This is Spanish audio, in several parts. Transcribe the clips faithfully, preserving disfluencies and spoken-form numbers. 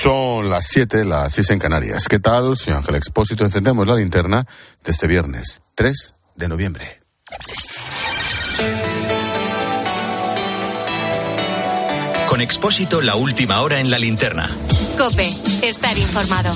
Son las siete, las seis en Canarias. ¿Qué tal? Soy Ángel Expósito. Encendemos la linterna de este viernes tres de noviembre. Con Expósito, la última hora en la linterna. COPE, estar informado.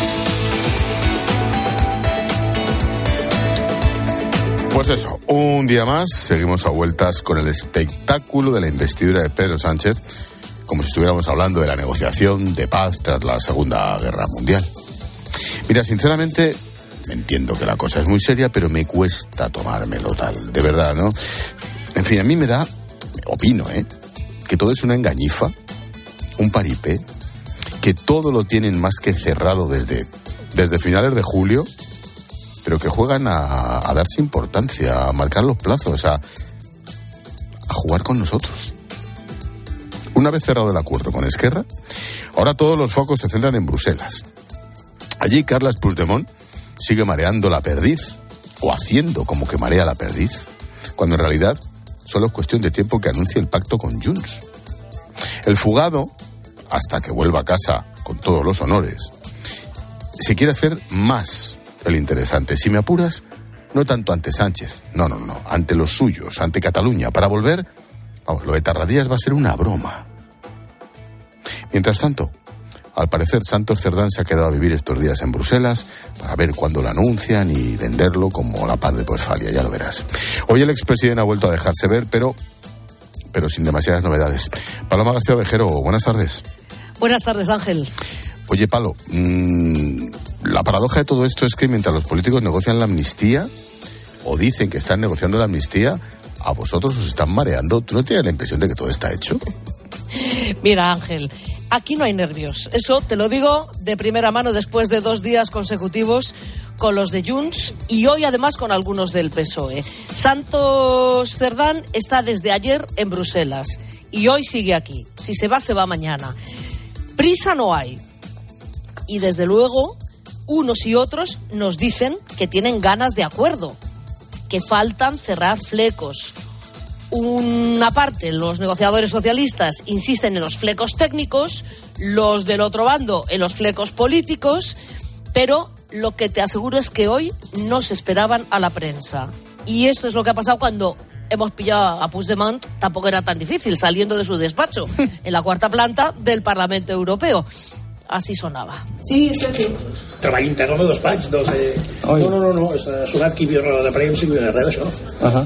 Pues eso, un día más, seguimos a vueltas con el espectáculo de la investidura de Pedro Sánchez, como si estuviéramos hablando de la negociación de paz tras la Segunda Guerra Mundial. Mira, sinceramente, entiendo que la cosa es muy seria, pero me cuesta tomármelo tal, de verdad, ¿no? En fin, a mí me da, opino, ¿eh?, que todo es una engañifa, un paripé, que todo lo tienen más que cerrado desde, desde finales de julio, pero que juegan a, a darse importancia, a marcar los plazos, a, a jugar con nosotros. Una vez cerrado el acuerdo con Esquerra, ahora todos los focos se centran en Bruselas. Allí Carles Puigdemont sigue mareando la perdiz, o haciendo como que marea la perdiz, cuando en realidad solo es cuestión de tiempo que anuncie el pacto con Junts. El fugado, hasta que vuelva a casa con todos los honores, se quiere hacer más el interesante. Si me apuras, no tanto ante Sánchez, no, no, no, ante los suyos, ante Cataluña. Para volver, vamos, lo de Tarradillas va a ser una broma. Mientras tanto, al parecer Santos Cerdán se ha quedado a vivir estos días en Bruselas para ver cuándo lo anuncian y venderlo como la par de Westfalia, ya lo verás. Hoy el expresidente ha vuelto a dejarse ver, pero, pero sin demasiadas novedades. Paloma García Ovejero, buenas tardes. Buenas tardes, Ángel. Oye, Palo, mmm, la paradoja de todo esto es que mientras los políticos negocian la amnistía, o dicen que están negociando la amnistía, a vosotros os están mareando. ¿Tú no tienes la impresión de que todo está hecho? Mira, Ángel, aquí no hay nervios. Eso te lo digo de primera mano después de dos días consecutivos con los de Junts y hoy además con algunos del P S O E. Santos Cerdán está desde ayer en Bruselas y hoy sigue aquí. Si se va, se va mañana. Prisa no hay. Y desde luego, unos y otros nos dicen que tienen ganas de acuerdo, que faltan cerrar flecos. Una parte, los negociadores socialistas insisten en los flecos técnicos, los del otro bando en los flecos políticos, pero lo que te aseguro es que hoy no se esperaban a la prensa. Y esto es lo que ha pasado cuando hemos pillado a Puigdemont, tampoco era tan difícil, saliendo de su despacho, en la cuarta planta del Parlamento Europeo. Así sonava. Sí, estem aquí. Treball intern al meu despatx, no sé... No, no, no, no, ha sonat que hi havia roda de premsa i res d'això. Ajá.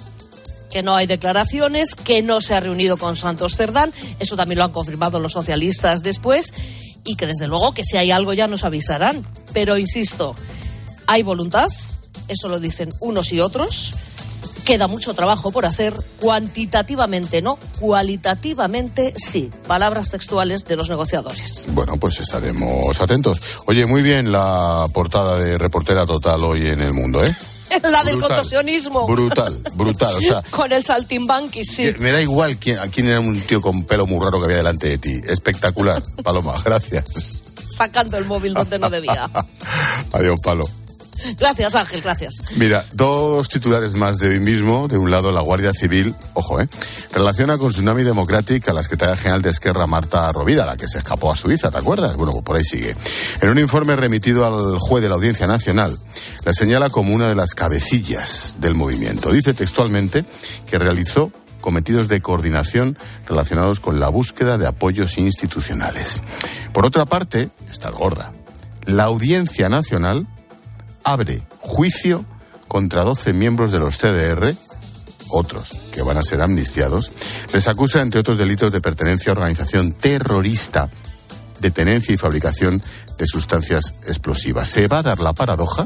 Que no hay declaraciones, que no se ha reunido con Santos Cerdán, eso también lo han confirmado los socialistas después, y que desde luego que si hay algo ya nos avisarán. Pero insisto, hay voluntad, eso lo dicen unos y otros, queda mucho trabajo por hacer, cuantitativamente no, cualitativamente sí. Palabras textuales de los negociadores. Bueno, pues estaremos atentos. Oye, muy bien la portada de Reportera Total hoy en El Mundo, ¿eh? La del brutal, contorsionismo. Brutal, brutal. O sea, con el saltimbanqui, sí. Me da igual quién, a quién era un tío con pelo muy raro que había delante de ti. Espectacular, Paloma, gracias. Sacando el móvil donde no debía. Adiós, Palo. Gracias, Ángel, gracias. Mira, dos titulares más de hoy mismo. De un lado, la Guardia Civil, ojo, ¿eh? relaciona con Tsunami Democratic a la secretaria general de Esquerra, Marta Rovira, la que se escapó a Suiza, ¿te acuerdas? Bueno, pues por ahí sigue. En un informe remitido al juez de la Audiencia Nacional, la señala como una de las cabecillas del movimiento. Dice textualmente que realizó cometidos de coordinación relacionados con la búsqueda de apoyos institucionales. Por otra parte, esta es gorda, la Audiencia Nacional abre juicio contra doce miembros de los C D R, otros que van a ser amnistiados. Les acusa, entre otros delitos, de pertenencia a organización terrorista, de tenencia y fabricación de sustancias explosivas. Se va a dar la paradoja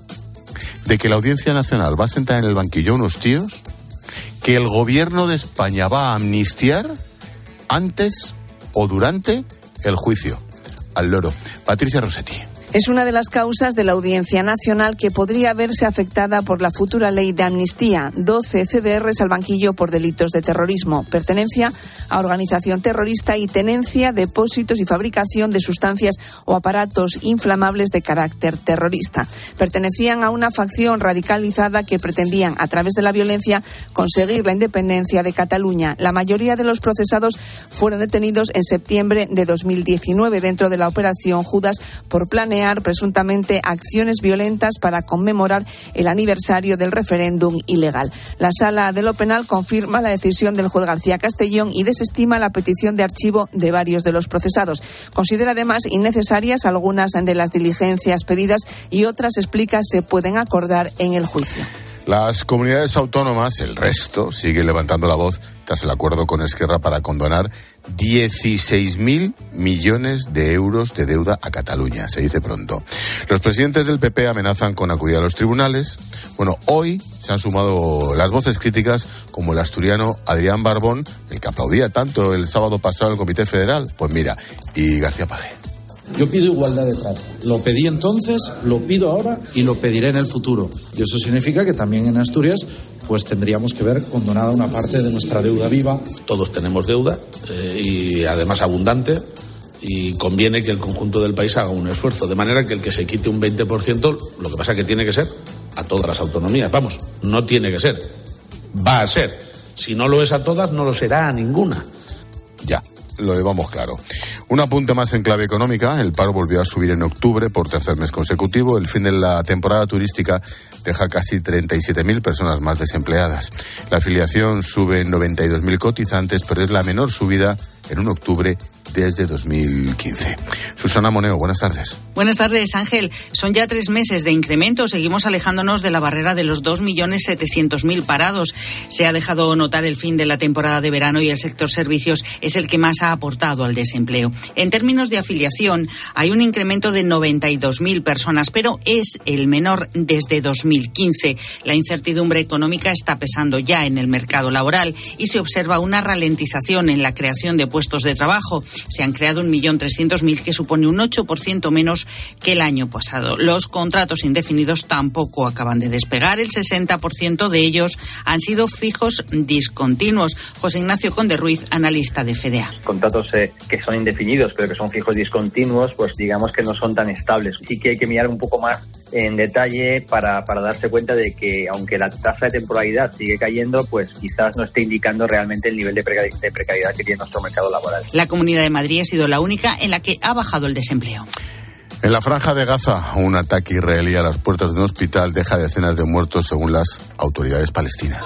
de que la Audiencia Nacional va a sentar en el banquillo a unos tíos que el gobierno de España va a amnistiar antes o durante el juicio. Al loro. Patricia Rossetti. Es una de las causas de la Audiencia Nacional que podría verse afectada por la futura ley de amnistía. doce C D Rs al banquillo por delitos de terrorismo, pertenencia a organización terrorista y tenencia, depósitos y fabricación de sustancias o aparatos inflamables de carácter terrorista. Pertenecían a una facción radicalizada que pretendían, a través de la violencia, conseguir la independencia de Cataluña. La mayoría de los procesados fueron detenidos en septiembre de dos mil diecinueve dentro de la operación Judas por planear presuntamente acciones violentas para conmemorar el aniversario del referéndum ilegal. La Sala de lo Penal confirma la decisión del juez García Castellón y desestima la petición de archivo de varios de los procesados. Considera además innecesarias algunas de las diligencias pedidas y otras, explica, se pueden acordar en el juicio. Las comunidades autónomas, el resto, siguen levantando la voz tras el acuerdo con Esquerra para condonar dieciséis mil millones de euros de deuda a Cataluña, se dice pronto. Los presidentes del P P amenazan con acudir a los tribunales. Bueno, hoy se han sumado las voces críticas como el asturiano Adrián Barbón, el que aplaudía tanto el sábado pasado en el Comité Federal. Pues mira, y García Paje. Yo pido igualdad de trato. Lo pedí entonces, lo pido ahora y lo pediré en el futuro. Y eso significa que también en Asturias pues tendríamos que ver condonada una parte de nuestra deuda viva. Todos tenemos deuda eh, y además abundante, y conviene que el conjunto del país haga un esfuerzo, de manera que el que se quite un veinte por ciento, lo que pasa es que tiene que ser a todas las autonomías. Vamos, no tiene que ser, va a ser. Si no lo es a todas, no lo será a ninguna. Ya. Lo llevamos claro. Un apunte más en clave económica. El paro volvió a subir en octubre por tercer mes consecutivo. El fin de la temporada turística deja casi treinta y siete mil personas más desempleadas. La afiliación sube en noventa y dos mil cotizantes, pero es la menor subida en un octubre desde dos mil quince. Susana Moneo, buenas tardes. Buenas tardes, Ángel. Son ya tres meses de incremento. Seguimos alejándonos de la barrera de los dos millones setecientos mil parados. Se ha dejado notar el fin de la temporada de verano y el sector servicios es el que más ha aportado al desempleo. En términos de afiliación, hay un incremento de noventa y dos mil personas, pero es el menor desde dos mil quince. La incertidumbre económica está pesando ya en el mercado laboral y se observa una ralentización en la creación de puestos de trabajo. Se han creado un millón trescientos mil, que supone un ocho por ciento menos que el año pasado. Los contratos indefinidos tampoco acaban de despegar. El sesenta por ciento de ellos han sido fijos discontinuos. José Ignacio Conde Ruiz, analista de F E D A. Contratos eh, que son indefinidos, pero que son fijos discontinuos, pues digamos que no son tan estables. Sí que hay que mirar un poco más en detalle para, para darse cuenta de que, aunque la tasa de temporalidad sigue cayendo, pues quizás no esté indicando realmente el nivel de precariedad, de precariedad que tiene nuestro mercado laboral. La Comunidad de Madrid ha sido la única en la que ha bajado el desempleo. En la Franja de Gaza, un ataque israelí a las puertas de un hospital deja decenas de muertos según las autoridades palestinas.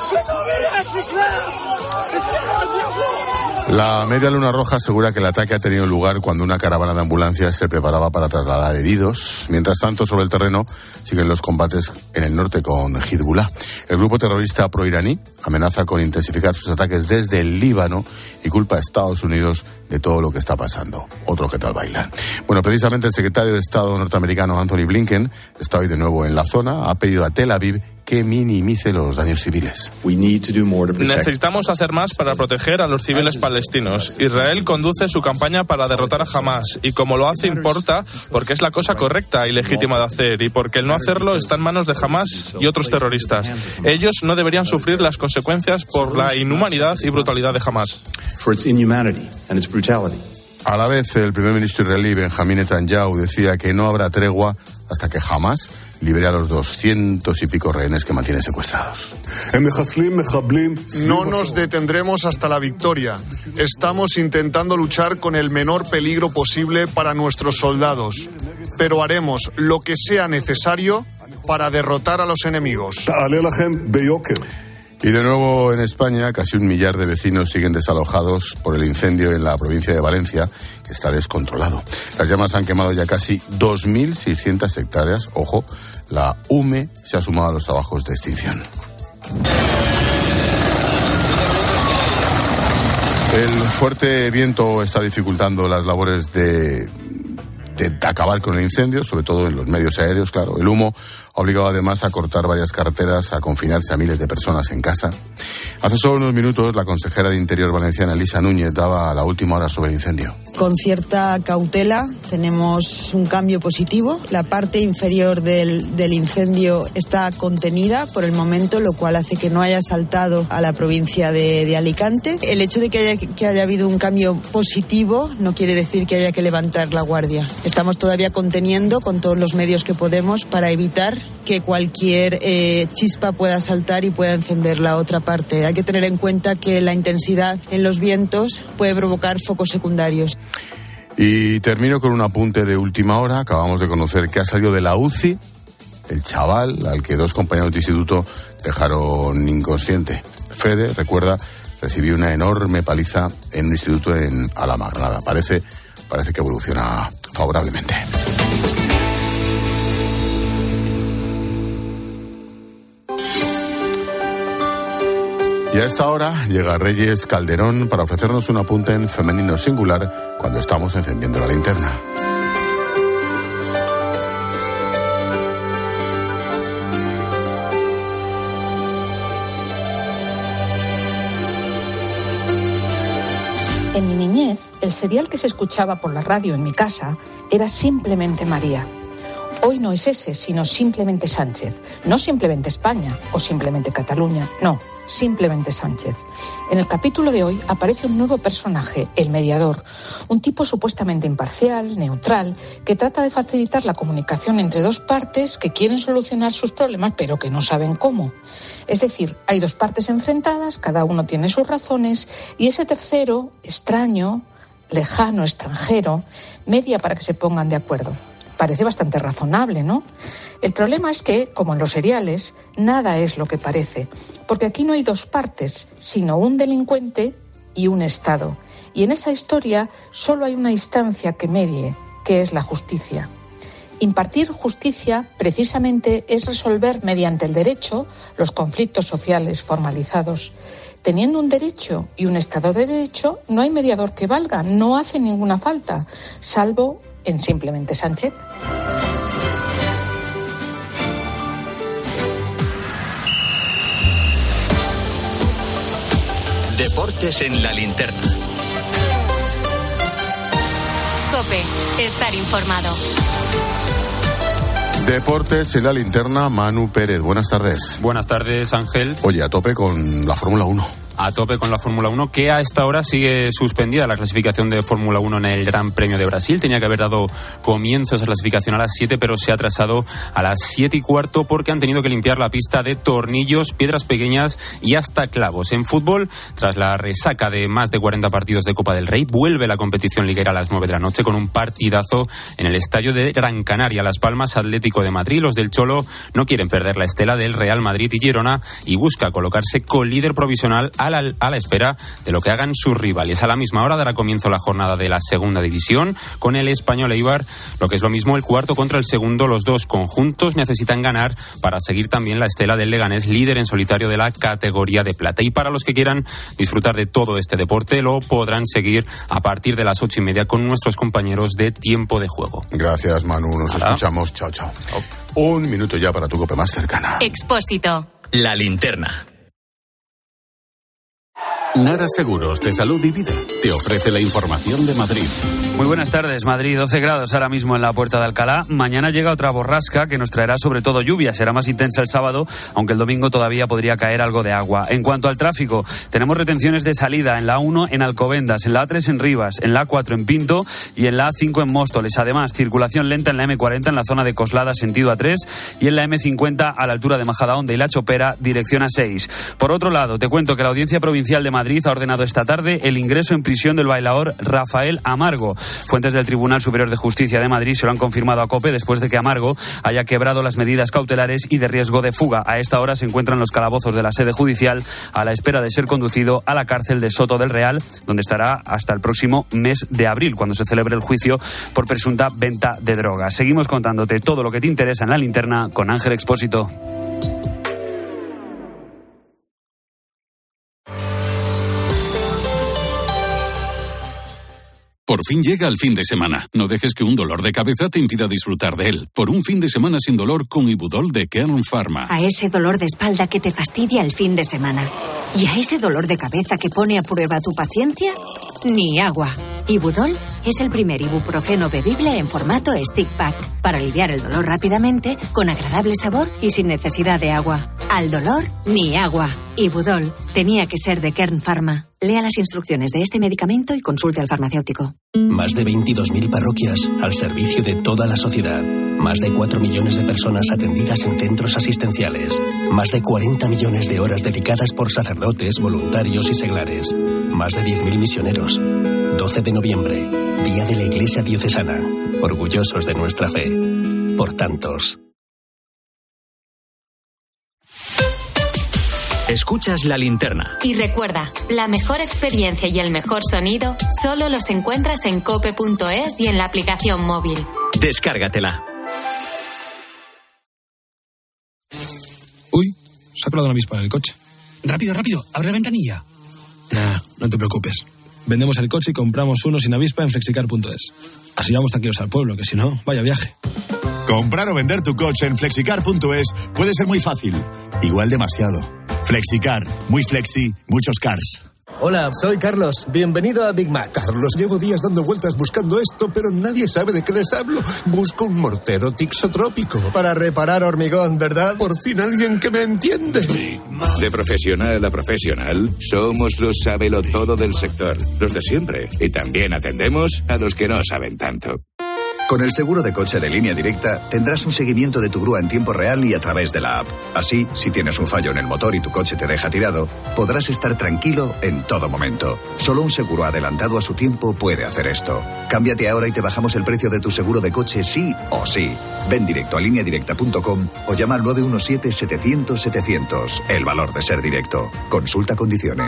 La Media Luna Roja asegura que el ataque ha tenido lugar cuando una caravana de ambulancias se preparaba para trasladar heridos. Mientras tanto, sobre el terreno siguen los combates en el norte con Hezbollah. El grupo terrorista proiraní amenaza con intensificar sus ataques desde el Líbano y culpa a Estados Unidos de todo lo que está pasando. Otro que tal bailar. Bueno, precisamente el secretario de Estado norteamericano Anthony Blinken está hoy de nuevo en la zona. Ha pedido a Tel Aviv que minimice los daños civiles. Necesitamos hacer más para proteger a los civiles palestinos. Israel conduce su campaña para derrotar a Hamás, y como lo hace importa porque es la cosa correcta y legítima de hacer, y porque el no hacerlo está en manos de Hamás y otros terroristas. Ellos no deberían sufrir las consecuencias por la inhumanidad y brutalidad de Hamás. A la vez, el primer ministro israelí Benjamín Netanyahu decía que no habrá tregua hasta que Hamás libere a los doscientos y pico rehenes que mantiene secuestrados. No nos detendremos hasta la victoria. Estamos intentando luchar con el menor peligro posible para nuestros soldados, pero haremos lo que sea necesario para derrotar a los enemigos. Y de nuevo en España, casi un millar de vecinos siguen desalojados por el incendio en la provincia de Valencia, que está descontrolado. Las llamas han quemado ya casi dos mil seiscientas hectáreas. Ojo, la U M E se ha sumado a los trabajos de extinción. El fuerte viento está dificultando las labores de, de acabar con el incendio, sobre todo en los medios aéreos, claro. El humo ha obligado además a cortar varias carreteras, a confinarse a miles de personas en casa. Hace solo unos minutos, la consejera de Interior valenciana, Elisa Núñez, daba la última hora sobre el incendio. Con cierta cautela tenemos un cambio positivo. La parte inferior del, del incendio está contenida por el momento, lo cual hace que no haya saltado a la provincia de, de Alicante. El hecho de que haya, que haya habido un cambio positivo no quiere decir que haya que levantar la guardia. Estamos todavía conteniendo con todos los medios que podemos para evitar que cualquier eh, chispa pueda saltar y pueda encender la otra parte. Hay que tener en cuenta que la intensidad en los vientos puede provocar focos secundarios. Y termino con un apunte de última hora. Acabamos de conocer que ha salido de la U C I el chaval al que dos compañeros de instituto dejaron inconsciente. Fede, recuerda, recibió una enorme paliza en un instituto en Alhama, Granada. Parece, parece que evoluciona favorablemente. Y a esta hora llega Reyes Calderón para ofrecernos un apunte en femenino singular cuando estamos encendiendo la linterna. En mi niñez, el serial que se escuchaba por la radio en mi casa era Simplemente María. Hoy no es ese, sino Simplemente Sánchez. No Simplemente España o Simplemente Cataluña, no, Simplemente Sánchez. En el capítulo de hoy aparece un nuevo personaje, el mediador, un tipo supuestamente imparcial, neutral, que trata de facilitar la comunicación entre dos partes que quieren solucionar sus problemas pero que no saben cómo. Es decir, hay dos partes enfrentadas, cada uno tiene sus razones y ese tercero, extraño, lejano, extranjero, media para que se pongan de acuerdo. Parece bastante razonable, ¿no? El problema es que, como en los seriales, nada es lo que parece, porque aquí no hay dos partes, sino un delincuente y un Estado. Y en esa historia solo hay una instancia que medie, que es la justicia. Impartir justicia, precisamente, es resolver mediante el derecho los conflictos sociales formalizados. Teniendo un derecho y un Estado de derecho, no hay mediador que valga, no hace ninguna falta, salvo en Simplemente Sánchez. Deportes en la linterna. COPE, estar informado. Deportes en la linterna, Manu Pérez. Buenas tardes. Buenas tardes, Ángel. Oye, a tope con la Fórmula uno. A tope con la Fórmula uno, que a esta hora sigue suspendida la clasificación de Fórmula uno en el Gran Premio de Brasil. Tenía que haber dado comienzo a esa clasificación a las siete, pero se ha atrasado a las siete y cuarto porque han tenido que limpiar la pista de tornillos, piedras pequeñas y hasta clavos. En fútbol, tras la resaca de más de cuarenta partidos de Copa del Rey, vuelve la competición liguera a las nueve de la noche con un partidazo en el estadio de Gran Canaria. Las Palmas, Atlético de Madrid. Los del Cholo no quieren perder la estela del Real Madrid y Girona y busca colocarse colíder provisional a la, a la espera de lo que hagan sus rivales. A la misma hora dará comienzo la jornada de la segunda división con el Español Eibar, lo que es lo mismo el cuarto contra el segundo. Los dos conjuntos necesitan ganar para seguir también la estela del Leganés, líder en solitario de la categoría de plata. Y para los que quieran disfrutar de todo este deporte, lo podrán seguir a partir de las ocho y media con nuestros compañeros de Tiempo de Juego. Gracias, Manu. Nos Hola. escuchamos. Chao, chao. Chao. Un minuto ya para tu COPE más cercana. Expósito. La linterna. Nara Seguros de Salud y Vida te ofrece la información de Madrid. Muy buenas tardes, Madrid, doce grados ahora mismo en la Puerta de Alcalá. Mañana llega otra borrasca que nos traerá sobre todo lluvia. Será más intensa el sábado, aunque el domingo todavía podría caer algo de agua. En cuanto al tráfico, tenemos retenciones de salida en la A uno en Alcobendas, en la A tres en Rivas, en la A cuatro en Pinto y en la A cinco en Móstoles. Además, circulación lenta en la eme cuarenta en la zona de Coslada, sentido A tres, y en la eme cincuenta a la altura de Majadahonda y La Chopera, dirección A seis. Por otro lado, te cuento que la Audiencia Provincial de Madrid ha ordenado esta tarde el ingreso en prisión del bailaor Rafael Amargo. Fuentes del Tribunal Superior de Justicia de Madrid se lo han confirmado a COPE después de que Amargo haya quebrado las medidas cautelares y de riesgo de fuga. A esta hora se encuentran los calabozos de la sede judicial a la espera de ser conducido a la cárcel de Soto del Real, donde estará hasta el próximo mes de abril, cuando se celebre el juicio por presunta venta de drogas. Seguimos contándote todo lo que te interesa en la linterna con Ángel Expósito. Por fin llega el fin de semana. No dejes que un dolor de cabeza te impida disfrutar de él. Por un fin de semana sin dolor con Ibudol de Kern Pharma. A ese dolor de espalda que te fastidia el fin de semana. Y a ese dolor de cabeza que pone a prueba tu paciencia, ni agua. Ibudol es el primer ibuprofeno bebible en formato stick pack para aliviar el dolor rápidamente, con agradable sabor y sin necesidad de agua. Al dolor, ni agua. Ibudol tenía que ser de Kern Pharma. Lea las instrucciones de este medicamento y consulte al farmacéutico. Más de veintidós mil parroquias al servicio de toda la sociedad. Más de cuatro millones de personas atendidas en centros asistenciales. Más de cuarenta millones de horas dedicadas por sacerdotes, voluntarios y seglares. Más de diez mil misioneros. doce de noviembre, Día de la Iglesia Diocesana. Orgullosos de nuestra fe. Por tantos. Escuchas La Linterna. Y recuerda, la mejor experiencia y el mejor sonido solo los encuentras en cope punto es y en la aplicación móvil. Descárgatela. Uy, se ha colado una avispa en el coche. Rápido, rápido, abre la ventanilla. Nah, no te preocupes. Vendemos el coche y compramos uno sin avispa en flexicar punto es. Así vamos tranquilos al pueblo, que si no, vaya viaje. Comprar o vender tu coche en flexicar punto es puede ser muy fácil. Igual demasiado. Flexicar. Muy flexi, muchos cars. Hola, soy Carlos. Bienvenido a Big Mac. Carlos, llevo días dando vueltas buscando esto, pero nadie sabe de qué les hablo. Busco un mortero tixotrópico. Para reparar hormigón, ¿verdad? Por fin alguien que me entiende. De profesional a profesional, somos los sabelotodo del sector. Los de siempre. Y también atendemos a los que no saben tanto. Con el seguro de coche de Línea Directa tendrás un seguimiento de tu grúa en tiempo real y a través de la app. Así, si tienes un fallo en el motor y tu coche te deja tirado, podrás estar tranquilo en todo momento. Solo un seguro adelantado a su tiempo puede hacer esto. Cámbiate ahora y te bajamos el precio de tu seguro de coche sí o sí. Ven directo a línea directa punto com o llama al nueve uno siete, setecientos, setecientos. El valor de ser directo. Consulta condiciones.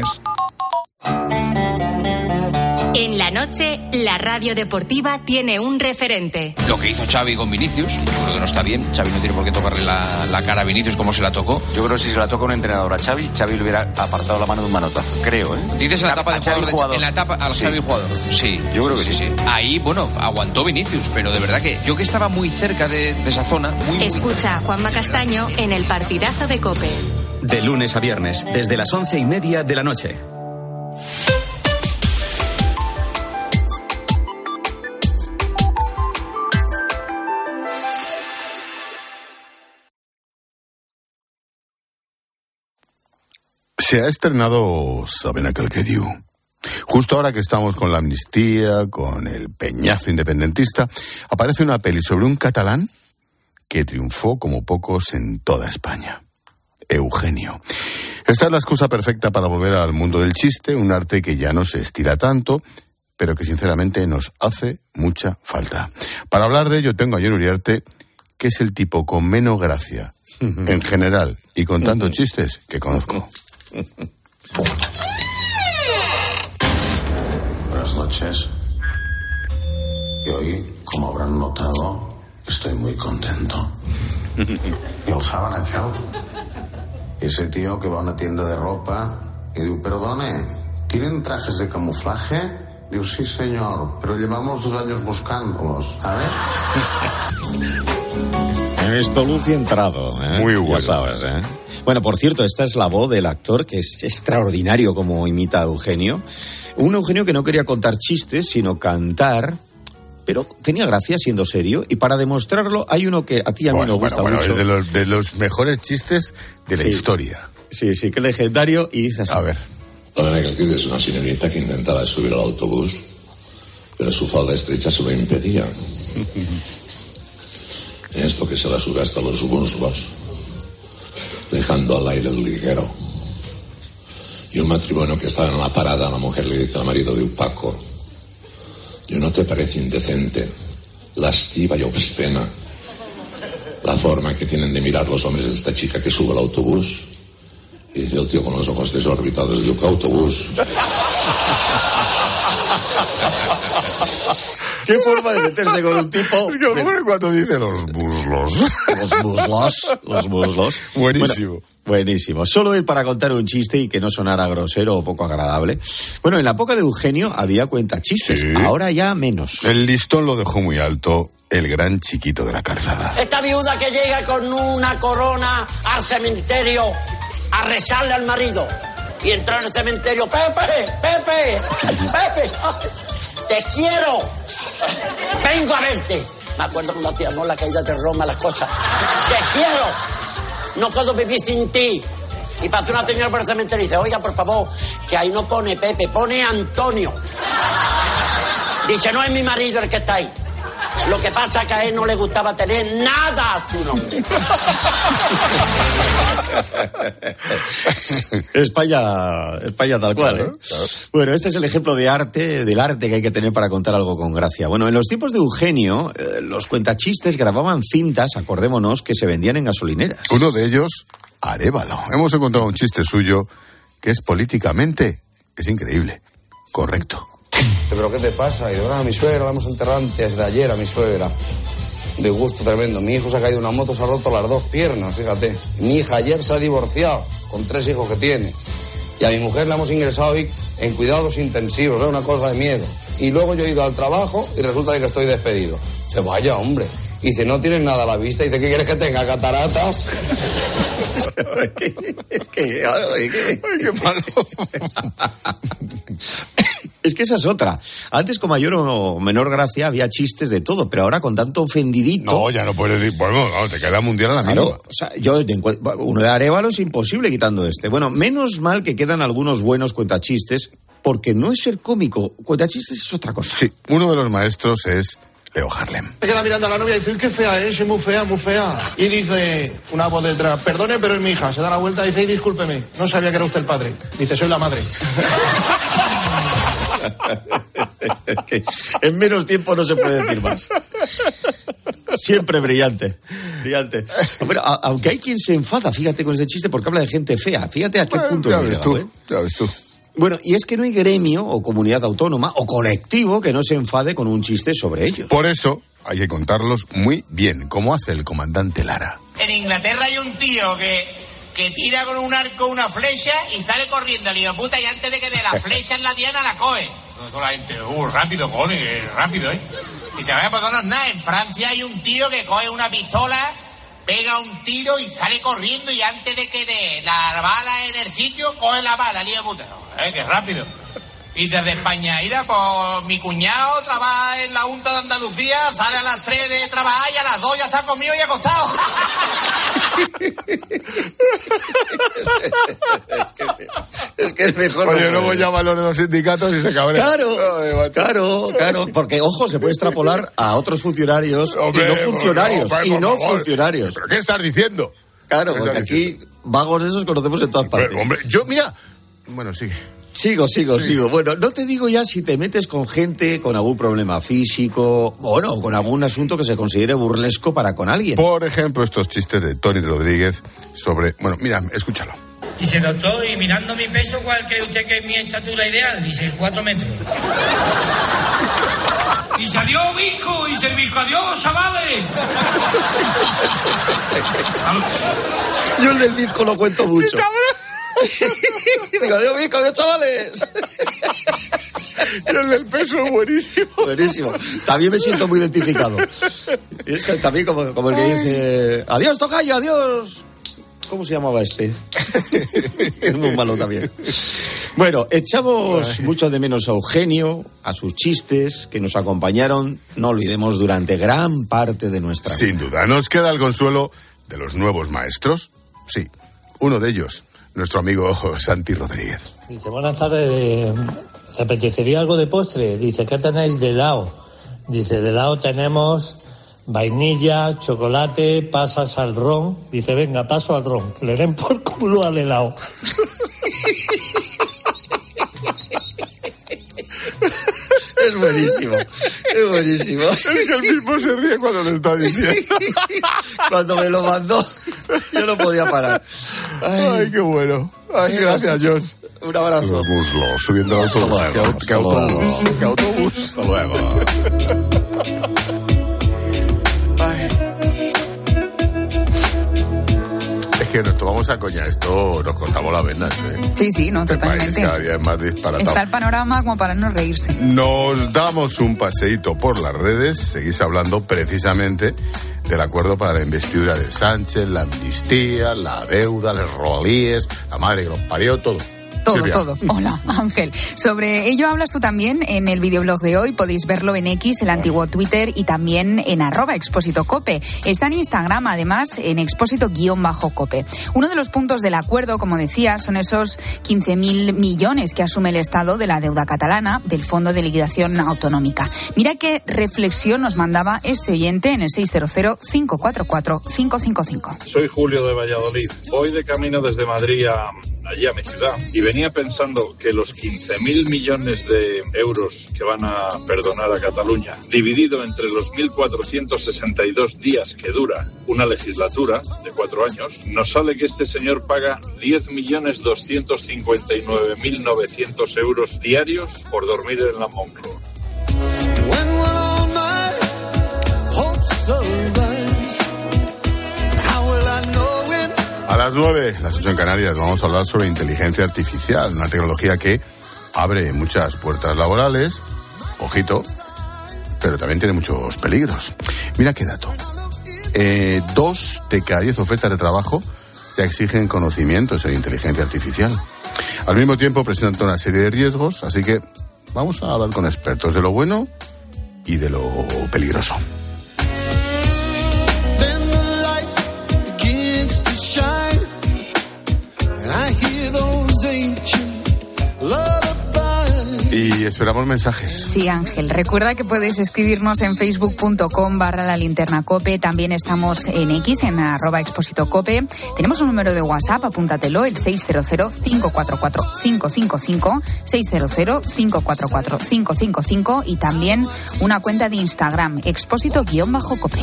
En la noche, la radio deportiva tiene un referente. Lo que hizo Xavi con Vinicius, yo creo que no está bien. Xavi no tiene por qué tocarle la, la cara a Vinicius como se la tocó. Yo creo que si se la toca un entrenador a Xavi, Xavi le hubiera apartado la mano de un manotazo, creo, ¿eh? Dices en la etapa de jugador, jugador. De, en la etapa al sí. Xavi jugador. Sí. Yo creo que sí, sí. sí. Ahí, bueno, aguantó Vinicius, pero de verdad que yo que estaba muy cerca de, de esa zona... Muy, Escucha a Juanma Castaño en el partidazo de COPE. De lunes a viernes, desde las once y media de la noche. Se ha estrenado Saben aquel que dio. Justo ahora que estamos con la amnistía, con el peñazo independentista, aparece una peli sobre un catalán que triunfó como pocos en toda España. Eugenio. Esta es la excusa perfecta para volver al mundo del chiste, un arte que ya no se estira tanto, pero que sinceramente nos hace mucha falta. Para hablar de ello tengo a Jon Uriarte, que es el tipo con menos gracia, en general, y con tantos chistes que conozco. Buenas noches. Y hoy, como habrán notado, estoy muy contento. ¿Y el saben aquel? Ese tío que va a una tienda de ropa y digo, perdone, ¿tienen trajes de camuflaje? Digo, sí señor, pero llevamos dos años buscándolos, a ver. En esto luz y entrado, ¿eh? Muy bueno. Ya sabes, ¿eh? Bueno, por cierto, esta es la voz del actor, que es extraordinario como imita a Eugenio. Un Eugenio que no quería contar chistes, sino cantar, pero tenía gracia siendo serio. Y para demostrarlo, hay uno que a ti y a mí bueno, nos gusta bueno, mucho. Bueno, de los, de los mejores chistes de la sí. historia. Sí, sí, que legendario, y dice así. A ver. Lorena Calquid es una señorita que intentaba subir al autobús, pero su falda estrecha se lo impedía. Esto que se la sube hasta los muslos, dejando al aire el liguero. Y un matrimonio que estaba en la parada, la mujer le dice al marido de Paco, ¿y no te parece indecente, lasciva y obscena la forma que tienen de mirar los hombres de esta chica que sube al autobús? Y dice el tío con los ojos desorbitados, digo, ¿qué autobús? Qué forma de meterse con un tipo. Es que lo mejor es cuando dice los muslos. Los muslos, los muslos. Buenísimo. Bueno, buenísimo. Solo él para contar un chiste y que no sonara grosero o poco agradable. Bueno, en la época de Eugenio había cuentachistes, sí. Ahora ya menos. El listón lo dejó muy alto el gran Chiquito de la Calzada. Esta viuda que llega con una corona al cementerio a rezarle al marido. Y entró en el cementerio, Pepe, Pepe, Pepe, te quiero, vengo a verte. Me acuerdo cuando hacíamos la caída de Roma, las cosas. Te quiero, no puedo vivir sin ti. Y pasó una señora por el cementerio y dice, oiga, por favor, que ahí no pone Pepe, pone Antonio. Dice, no es mi marido el que está ahí. Lo que pasa es que a él no le gustaba tener nada a su nombre. España, España tal cual, claro, ¿eh? Claro. Bueno, este es el ejemplo de arte, del arte que hay que tener para contar algo con gracia. Bueno, en los tiempos de Eugenio, eh, los cuentachistes grababan cintas, acordémonos, que se vendían en gasolineras. Uno de ellos, Arévalo. Hemos encontrado un chiste suyo que es políticamente, es increíble, correcto. ¿Pero qué te pasa? Y de verdad, a mi suegra la hemos enterrado antes de ayer, a mi suegra. De gusto tremendo. Mi hijo se ha caído de una moto, se ha roto las dos piernas, fíjate. Mi hija ayer se ha divorciado, con tres hijos que tiene. Y a mi mujer la hemos ingresado hoy en cuidados intensivos, es una cosa de miedo. Y luego yo he ido al trabajo y resulta que estoy despedido. Dice, vaya, hombre. Y dice, ¿no tienes nada a la vista? Y dice, ¿qué quieres que tenga? ¿Cataratas? Es que... Es que... Ay, qué, ay, qué malo. Es que esa es otra. Antes, con mayor o menor gracia, había chistes de todo, pero ahora con tanto ofendidito... No, ya no puedes decir... Bueno, no, te queda mundial a la claro, mínima. O sea, yo uno de Arévalo es imposible quitando este. Bueno, menos mal que quedan algunos buenos cuentachistes, porque no es ser cómico. Cuentachistes es otra cosa. Sí, uno de los maestros es Leo Harlem. Se queda mirando a la novia y dice, qué fea es, es muy fea, muy fea. Y dice una voz detrás, perdone, pero es mi hija. Se da la vuelta y dice, y discúlpeme, no sabía que era usted el padre. Dice, soy la madre. Es que en menos tiempo no se puede decir más. Siempre brillante, brillante. Bueno, a, aunque hay quien se enfada, fíjate, con este chiste porque habla de gente fea. Fíjate a qué bueno, punto ya hemos ves llegado, tú, ¿eh? ya ves tú. Bueno, y es que no hay gremio o comunidad autónoma o colectivo que no se enfade con un chiste sobre ellos. Por eso hay que contarlos muy bien, como hace el comandante Lara. En Inglaterra hay un tío que... que tira con un arco una flecha y sale corriendo el hijo puta y antes de que dé la flecha en la diana la coge. Toda la gente, uh, rápido, cojones, rápido, ¿eh? Y dice, vaya, pues no es nada, en Francia hay un tío que coge una pistola, pega un tiro y sale corriendo y antes de que dé la bala en el sitio, coge la bala, el hijo puta. Eh, qué rápido. Y desde España, ira, pues mi cuñado trabaja en la Junta de Andalucía, sale a las tres de trabajar y a las dos ya está conmigo y acostado. es, que, es que es mejor. Oye, luego llama a los de los sindicatos y se cabrea. Claro, Ay, claro, claro. Porque, ojo, se puede extrapolar a otros funcionarios Hombre, y no funcionarios. No, y no favor. funcionarios. ¿Pero qué estás diciendo? Claro, porque aquí vagos de esos conocemos en todas partes. Pero, hombre, yo, mira... Bueno, sigue. Sigo, sigo, sí. sigo. Bueno, no te digo ya si te metes con gente con algún problema físico o bueno, con algún asunto que se considere burlesco para con alguien. Por ejemplo, estos chistes de Tony Rodríguez sobre... Bueno, mira, escúchalo. Dice, doctor, y mirando mi peso, ¿cuál cree usted que es mi estatura ideal? Dice, cuatro metros. Dice, adiós, Visco. Dice el Visco, adiós, chavales. Yo el del Visco lo cuento mucho. Digo, adiós, Visco, adiós, chavales. Y el del peso es buenísimo. Buenísimo. También me siento muy identificado. Y es que también como, como el que dice, adiós, tocayo, adiós. ¿Cómo se llamaba este? Es muy malo también. Bueno, echamos mucho de menos a Eugenio, a sus chistes que nos acompañaron, no olvidemos, durante gran parte de nuestra vida. Sin duda. Nos queda el consuelo de los nuevos maestros. Sí, uno de ellos, nuestro amigo Santi Rodríguez. Dice, buenas tardes, ¿te apetecería algo de postre? Dice, ¿qué tenéis de helado? Dice, de helado tenemos... vainilla, chocolate, pasas al ron. Dice, venga, paso al ron, que le den por culo al helado. Es buenísimo, es buenísimo. Es que el mismo se ríe cuando lo está diciendo. Cuando me lo mandó, yo no podía parar. Ay, Ay qué bueno. Ay, gracias, John. Un abrazo. Muslo, subiendo al autobús. ¿Qué autobús? ¿Qué autobús? Hasta luego. que nos tomamos a coña, esto nos cortamos las venas, ¿eh? Sí, sí, no, Este totalmente. país cada día es más disparatado. Está el panorama como para no reírse. Nos damos un paseíto por las redes, seguís hablando precisamente del acuerdo para la investidura de Sánchez, la amnistía, la deuda, los rogalíes, la madre que los parió, todo. Todo, Silvia. todo. Hola, Ángel. Sobre ello hablas tú también en el videoblog de hoy. Podéis verlo en X, el antiguo Twitter, y también en arroba expósito cope. Está en Instagram, además, en expósito-cope. Uno de los puntos del acuerdo, como decía, son esos quince mil millones que asume el Estado de la deuda catalana del Fondo de Liquidación Autonómica. Mira qué reflexión nos mandaba este oyente en el seis cero cero, cinco cuatro cuatro, cinco cinco cinco. Soy Julio de Valladolid. Voy de camino desde Madrid a... allí a mi ciudad, y venía pensando que los quince mil millones de euros que van a perdonar a Cataluña, dividido entre los mil cuatrocientos sesenta y dos días que dura una legislatura de cuatro años, nos sale que este señor paga diez millones doscientos cincuenta y nueve mil novecientos euros diarios por dormir en la Moncloa. A las nueve, las ocho en Canarias, vamos a hablar sobre inteligencia artificial, una tecnología que abre muchas puertas laborales, ojito, pero también tiene muchos peligros. Mira qué dato. Eh, dos de cada diez ofertas de trabajo ya exigen conocimientos en inteligencia artificial. Al mismo tiempo presentan una serie de riesgos, así que vamos a hablar con expertos de lo bueno y de lo peligroso. Y esperamos mensajes. Sí, Ángel. Recuerda que puedes escribirnos en facebook.com barra la linterna cope. También estamos en X, en arroba expósito cope. Tenemos un número de WhatsApp, apúntatelo, el seis cero cero, cinco cuatro cuatro, cinco cinco cinco, seis cero cero, cinco cuatro cuatro, cinco cinco cinco, y también una cuenta de Instagram, expósito-cope.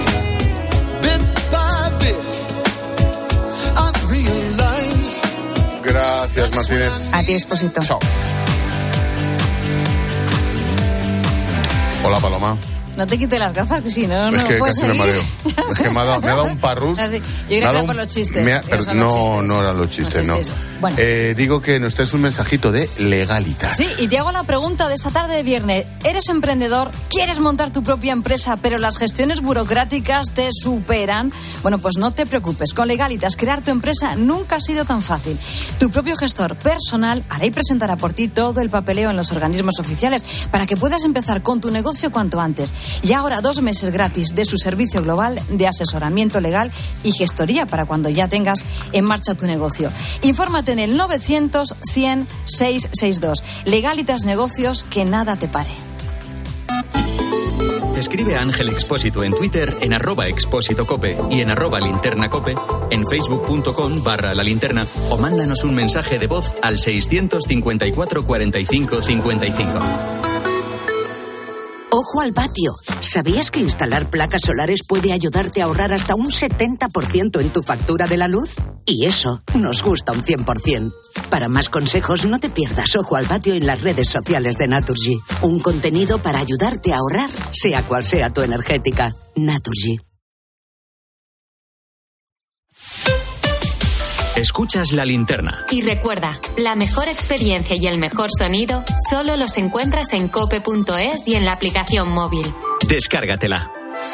Gracias, Martínez. A ti, Expósito. Chao. Hola, Paloma. No te quites las gafas, que si no, no es que puedes casi seguir. me mareo. Es que me ha dado, me ha dado un parrus. Así. Yo creo que era por los chistes. Me ha, que pero, son no, los chistes. no eran los chistes, Los chistes. no. Bueno. Eh, digo que nos traes un mensajito de Legalitas. Sí, y te hago la pregunta de esta tarde de viernes. ¿Eres emprendedor? ¿Quieres montar tu propia empresa, pero las gestiones burocráticas te superan? Bueno, pues no te preocupes. Con Legalitas, crear tu empresa nunca ha sido tan fácil. Tu propio gestor personal hará y presentará por ti todo el papeleo en los organismos oficiales para que puedas empezar con tu negocio cuanto antes. Y ahora dos meses gratis de su servicio global de asesoramiento legal y gestoría para cuando ya tengas en marcha tu negocio. Infórmate en el novecientos, cien, seiscientos sesenta y dos. Legalitas Negocios, que nada te pare. Escribe a Ángel Expósito en Twitter en arroba expósito cope y en arroba linterna cope, en facebook.com barra la linterna, o mándanos un mensaje de voz al seiscientos cincuenta y cuatro cuarenta y cinco cincuenta y cinco. Ojo al patio. ¿Sabías que instalar placas solares puede ayudarte a ahorrar hasta un setenta por ciento en tu factura de la luz? Y eso nos gusta un cien por ciento. Para más consejos, no te pierdas Ojo al patio en las redes sociales de Naturgy. Un contenido para ayudarte a ahorrar, sea cual sea tu energética. Naturgy. Escuchas La Linterna. Y recuerda, la mejor experiencia y el mejor sonido solo los encuentras en cope punto es y en la aplicación móvil. Descárgatela.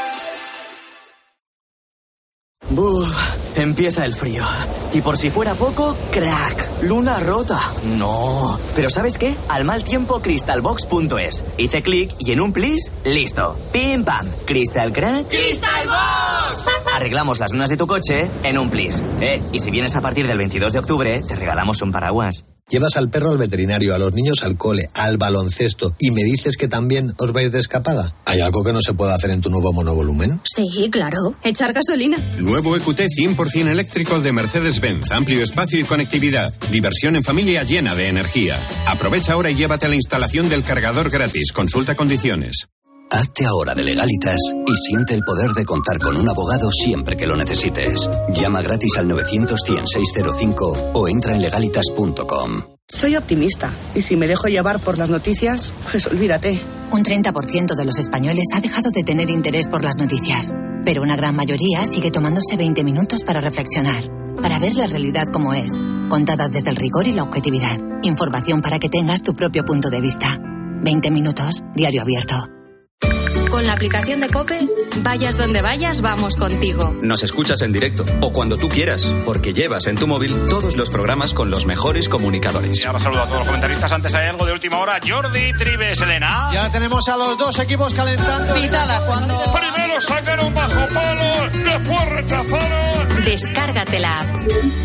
Buf, empieza el frío. Y por si fuera poco, crack, luna rota. No. Pero ¿sabes qué? Al mal tiempo, crystalbox punto es. Hice clic y en un plis, listo. Pim pam. Crystal crack. ¡Crystalbox! Arreglamos las lunas de tu coche en un plis. Eh, y si vienes a partir del veintidós de octubre, te regalamos un paraguas. Llevas al perro al veterinario, a los niños al cole, al baloncesto, y me dices que también os vais de escapada. ¿Hay algo que no se pueda hacer en tu nuevo monovolumen? Sí, claro. Echar gasolina. Nuevo E Q T cien por ciento eléctrico de Mercedes-Benz. Amplio espacio y conectividad. Diversión en familia llena de energía. Aprovecha ahora y llévate a la instalación del cargador gratis. Consulta condiciones. Hazte ahora de Legalitas y siente el poder de contar con un abogado siempre que lo necesites. Llama gratis al novecientos, cien, seiscientos cinco o entra en legalitas punto com. Soy optimista y si me dejo llevar por las noticias, pues olvídate. Un treinta por ciento de los españoles ha dejado de tener interés por las noticias, pero una gran mayoría sigue tomándose veinte minutos para reflexionar. para ver la realidad como es, contada desde el rigor y la objetividad. Información para que tengas tu propio punto de vista. veinte minutos, diario abierto. Con la aplicación de COPE, vayas donde vayas, vamos contigo. Nos escuchas en directo o cuando tú quieras, porque llevas en tu móvil todos los programas con los mejores comunicadores. Y ahora saludo a todos los comentaristas. Antes hay algo de última hora. Jordi, Tribes, Elena. Ya tenemos a los dos equipos calentando. Pitada cuando... Primero sacaron bajo palo, después rechazaron. Descárgate la app.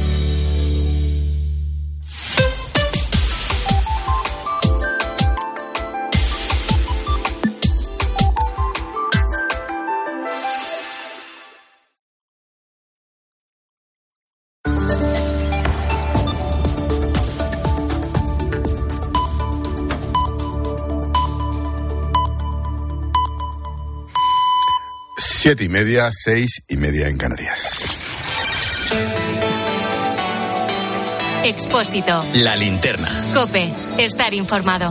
Siete y media, seis y media en Canarias. Expósito. La linterna. COPE. Estar informado.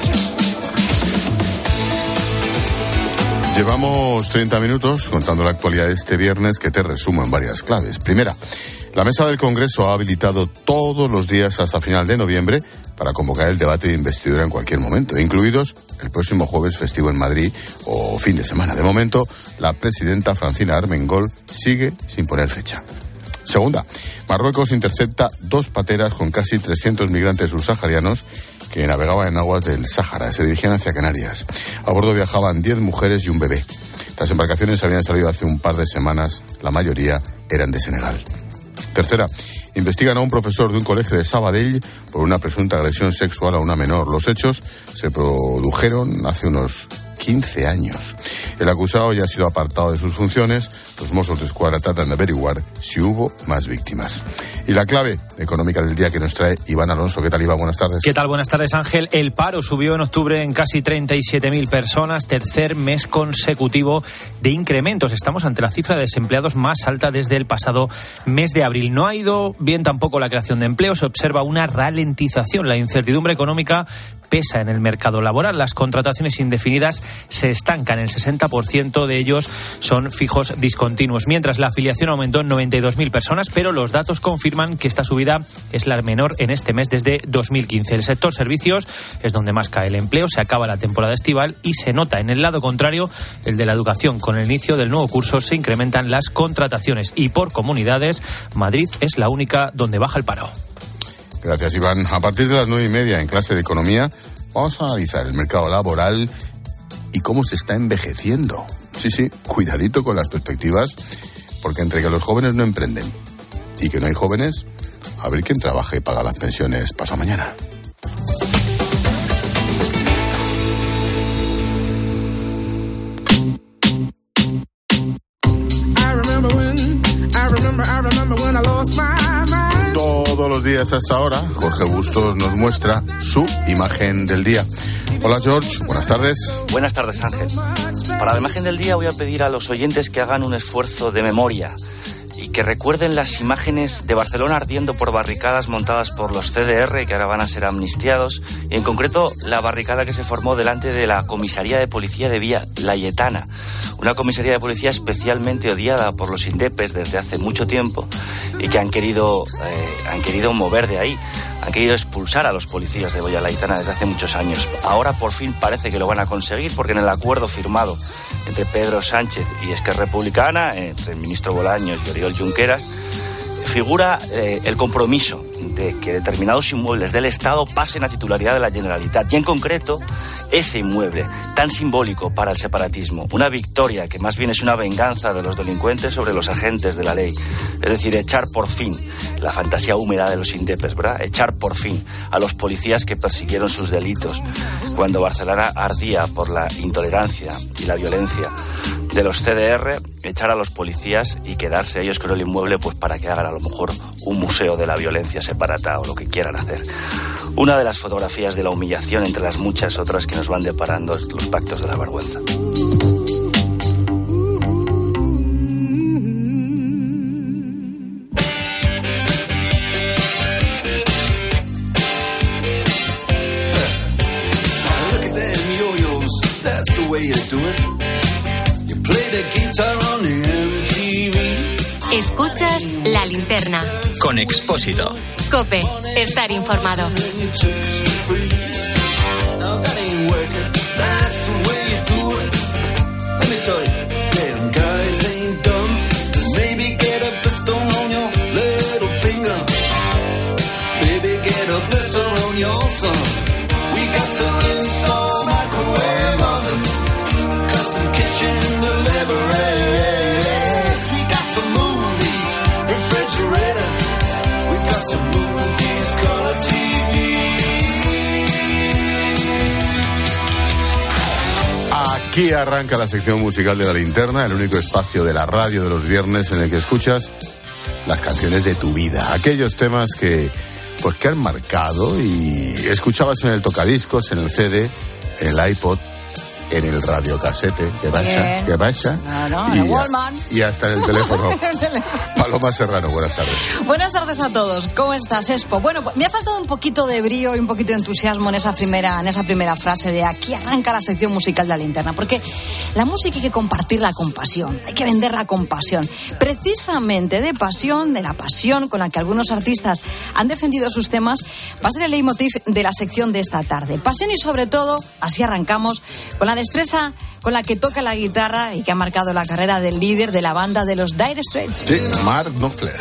Llevamos treinta minutos contando la actualidad de este viernes, que te resumo en varias claves. Primera, la mesa del Congreso ha habilitado todos los días hasta final de noviembre para convocar el debate de investidura en cualquier momento, incluidos el próximo jueves festivo en Madrid o fin de semana. De momento, la presidenta Francina Armengol sigue sin poner fecha. Segunda, Marruecos intercepta dos pateras con casi trescientos migrantes subsaharianos que navegaban en aguas del Sáhara. Se dirigían hacia Canarias. A bordo viajaban diez mujeres y un bebé. Las embarcaciones habían salido hace un par de semanas. La mayoría eran de Senegal. Tercera, investigan a un profesor de un colegio de Sabadell por una presunta agresión sexual a una menor. Los hechos se produjeron hace unos quince años. El acusado ya ha sido apartado de sus funciones. Los Mossos de Escuadra tratan de averiguar si hubo más víctimas. Y la clave económica del día que nos trae Iván Alonso. ¿Qué tal, Iván? Buenas tardes. ¿Qué tal? Buenas tardes, Ángel. El paro subió en octubre en casi treinta y siete mil personas, tercer mes consecutivo de incrementos. Estamos ante la cifra de desempleados más alta desde el pasado mes de abril. No ha ido bien tampoco la creación de empleo. Se observa una ralentización. La incertidumbre económica pesa en el mercado laboral. Las contrataciones indefinidas se estancan. El sesenta por ciento de ellos son fijos discontinuos, mientras la afiliación aumentó en noventa y dos mil personas, pero los datos confirman que esta subida es la menor en este mes desde dos mil quince. El sector servicios es donde más cae el empleo. Se acaba la temporada estival y se nota en el lado contrario, el de la educación. Con el inicio del nuevo curso se incrementan las contrataciones y por comunidades, Madrid es la única donde baja el paro. Gracias, Iván. A partir de las nueve y media en clase de economía vamos a analizar el mercado laboral y cómo se está envejeciendo. Sí, sí, cuidadito con las perspectivas, porque entre que los jóvenes no emprenden y que no hay jóvenes, a ver quién trabaja y paga las pensiones pasado mañana. Todos los días hasta ahora, Jorge Bustos nos muestra su imagen del día. Hola, George, buenas tardes. Buenas tardes, Ángel. Para la imagen del día voy a pedir a los oyentes que hagan un esfuerzo de memoria y que recuerden las imágenes de Barcelona ardiendo por barricadas montadas por los C D R, que ahora van a ser amnistiados, y en concreto la barricada que se formó delante de la comisaría de policía de Vía Layetana, una comisaría de policía especialmente odiada por los indepes desde hace mucho tiempo y que han querido, eh, han querido mover de ahí. Han querido expulsar a los policías de Vía Layetana desde hace muchos años. Ahora por fin parece que lo van a conseguir, porque en el acuerdo firmado entre Pedro Sánchez y Esquerra Republicana, entre el ministro Bolaños y Oriol Junqueras, figura eh, el compromiso de que determinados inmuebles del Estado pasen a titularidad de la Generalitat, y en concreto ese inmueble tan simbólico para el separatismo, una victoria que más bien es una venganza de los delincuentes sobre los agentes de la ley, es decir, echar por fin la fantasía húmeda de los indepes, ¿verdad? Echar por fin a los policías que persiguieron sus delitos cuando Barcelona ardía por la intolerancia y la violencia de los C D R, echar a los policías y quedarse ellos con el inmueble pues para que hagan a lo mejor un museo de la violencia separata o lo que quieran hacer. Una de las fotografías de la humillación entre las muchas otras que nos van deparando los pactos de la vergüenza. Escuchas La Linterna. Con Expósito. COPE. Estar informado. Aquí arranca la sección musical de La Linterna, el único espacio de la radio de los viernes en el que escuchas las canciones de tu vida, aquellos temas que pues que han marcado y escuchabas en el tocadiscos, en el C D, en el iPod, en el radiocasete, que pasa, que pasa, no, no, y, el Wallman. y hasta en el teléfono. Paloma Serrano, buenas tardes. Buenas tardes a todos. ¿Cómo estás, Expo? Bueno, me ha faltado un poquito de brío y un poquito de entusiasmo en esa primera, en esa primera frase de aquí arranca la sección musical de La Linterna, porque la música hay que compartirla con pasión, hay que venderla con pasión. Precisamente de pasión, de la pasión con la que algunos artistas han defendido sus temas, va a ser el leitmotiv de la sección de esta tarde. Pasión y sobre todo, así arrancamos, con la destreza con la que toca la guitarra y que ha marcado la carrera del líder de la banda de los Dire Straits. Sí, Mark Knopfler.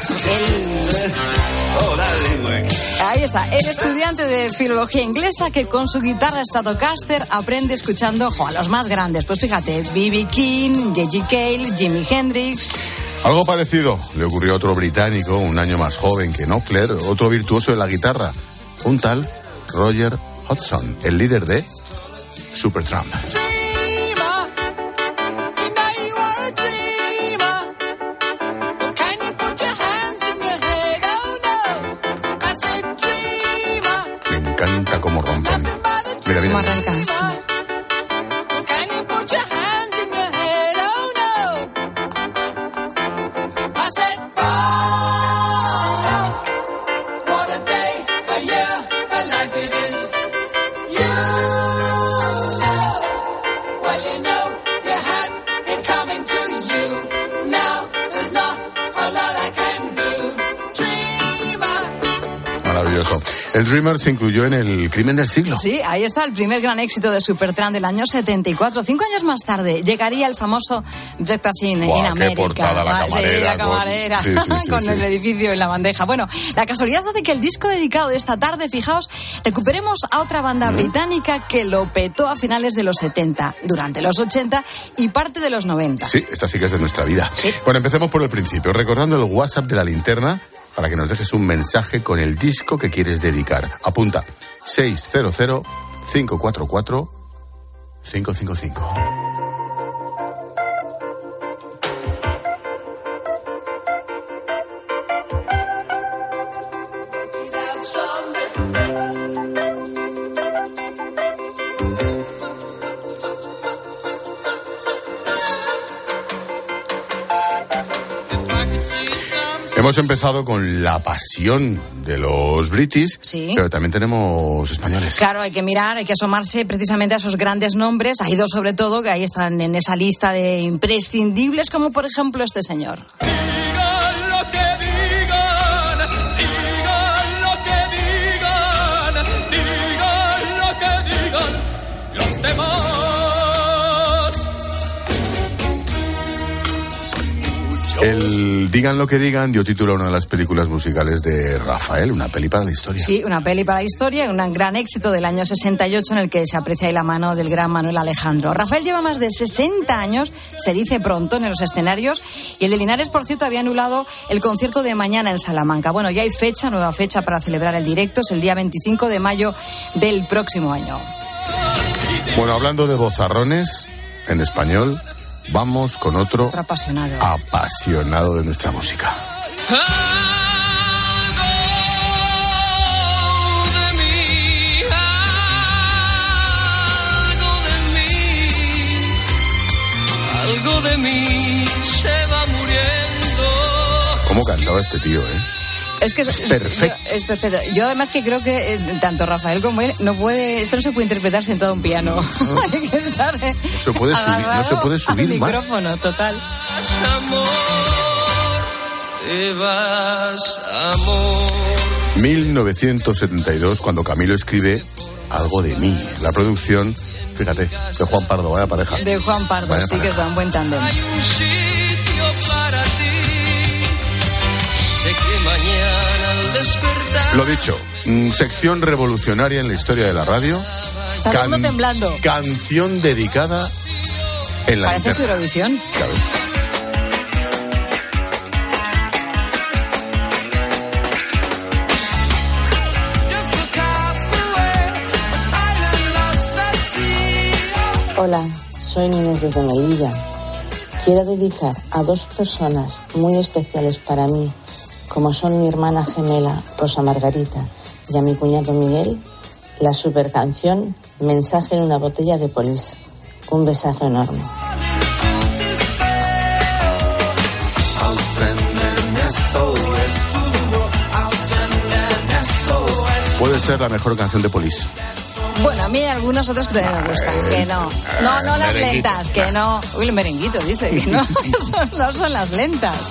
El... Ahí está, el estudiante de filología inglesa que con su guitarra Stratocaster aprende escuchando jo, a los más grandes. Pues fíjate, B B King, J G Cale, Jimi Hendrix. Algo parecido le ocurrió a otro británico, un año más joven que Knopfler, otro virtuoso de la guitarra, un tal Roger Hodgson, el líder de Supertramp. Me encanta cómo rompen. Mira, mira. ¿Cómo arranca esto? El Dreamer se incluyó en el Crimen del Siglo. Sí, ahí está el primer gran éxito de Supertramp del año setenta y cuatro. Cinco años más tarde llegaría el famoso Breakfast in, in America. Qué portada, la camarera. Sí, la camarera, con, sí, sí, sí, con sí. el edificio en la bandeja. Bueno, la casualidad hace que el disco dedicado de esta tarde, fijaos, recuperemos a otra banda mm. británica que lo petó a finales de los setenta, durante los ochenta y parte de los noventa. Sí, esta sí que es de nuestra vida. Sí. Bueno, empecemos por el principio, recordando el WhatsApp de La Linterna, para que nos dejes un mensaje con el disco que quieres dedicar. Apunta seis cero cero, cinco cuatro cuatro, cinco cinco cinco. Hemos empezado con la pasión de los British, sí. Pero también tenemos españoles. Claro, hay que mirar, hay que asomarse precisamente a esos grandes nombres. Hay dos sobre todo que ahí están en esa lista de imprescindibles, como por ejemplo este señor. Digan lo que digan, digan lo que digan, digan lo que digan los demás. El Digan lo que digan dio título a una de las películas musicales de Rafael, una peli para la historia. Sí, una peli para la historia, un gran éxito del año sesenta y ocho en el que se aprecia ahí la mano del gran Manuel Alejandro. Rafael lleva más de sesenta años, se dice pronto, en los escenarios, y el de Linares, por cierto, había anulado el concierto de mañana en Salamanca. Bueno, ya hay fecha, nueva fecha para celebrar el directo, es el día veinticinco de mayo del próximo año. Bueno, hablando de vozarrones en español, vamos con otro, otro apasionado. apasionado de nuestra música. Algo de mí se va muriendo. ¿Cómo cantaba este tío, eh? Es que es, es perfecto. Es perfecto. Yo además que creo que eh, tanto Rafael como él no puede, esto no se puede interpretar sentado en un piano. No. Hay que estar eh, no se puede subir, no se puede subir al más. micrófono, total. te vas, amor. mil novecientos setenta y dos, cuando Camilo escribe Algo de mí. La producción, fíjate, de Juan Pardo, vaya pareja. De Juan Pardo, Vaya sí pareja. que es un buen tándem. Hay un sitio para ti. Sé que mañana al despertar. Lo dicho, mm, sección revolucionaria en la historia de la radio. Está todo el mundo temblando. Canción dedicada en la Parece su linterna. Eurovisión. Ya ves. Hola, soy Inés desde Melilla. Quiero dedicar a dos personas muy especiales para mí, como son mi hermana gemela Rosa Margarita y a mi cuñado Miguel, la super canción Mensaje en una botella de Police. Un besazo enorme. Puede ser la mejor canción de Police. Bueno, a mí hay algunos otros que también me gustan. Que no. No, no las merenguito. lentas, que no. Uy, el merenguito dice que no. Son- no son las lentas.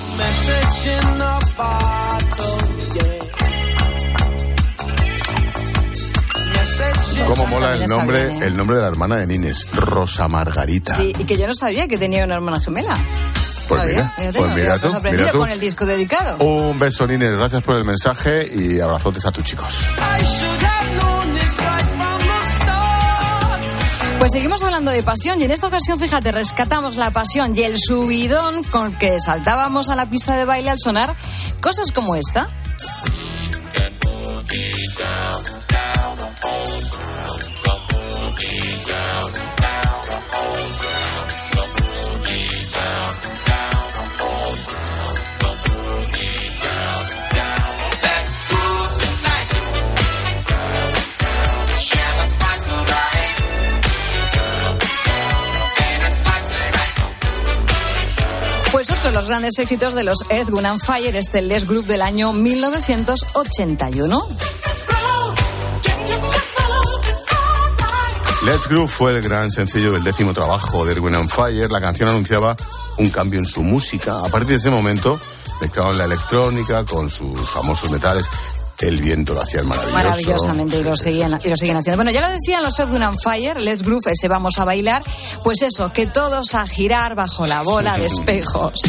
Cómo mola también el está nombre, bien, ¿eh? el nombre de la hermana de Nines, Rosa Margarita. Sí, y que yo no sabía que tenía una hermana gemela. Pues ¿Sabía? mira, Fíjate, pues me mira había tú, sorprendido mira tú. con el disco dedicado. Un beso, Nines, gracias por el mensaje y abrazotes a tus chicos. Pues seguimos hablando de pasión y en esta ocasión, fíjate, rescatamos la pasión y el subidón con que saltábamos a la pista de baile al sonar cosas como esta. Pues otro de los grandes éxitos de los Earth, Wind and Fire, este Les Group del año mil novecientos ochenta y uno. Let's Groove fue el gran sencillo del décimo trabajo de Erwin and Fire. La canción anunciaba un cambio en su música. A partir de ese momento, mezclaron la electrónica con sus famosos metales. El viento lo hacía maravilloso. Maravillosamente, y lo seguían, y lo seguían haciendo. Bueno, ya lo decían los Earth, Wind and Fire, Let's Groove, ese vamos a bailar. Pues eso, que todos a girar bajo la bola de espejos.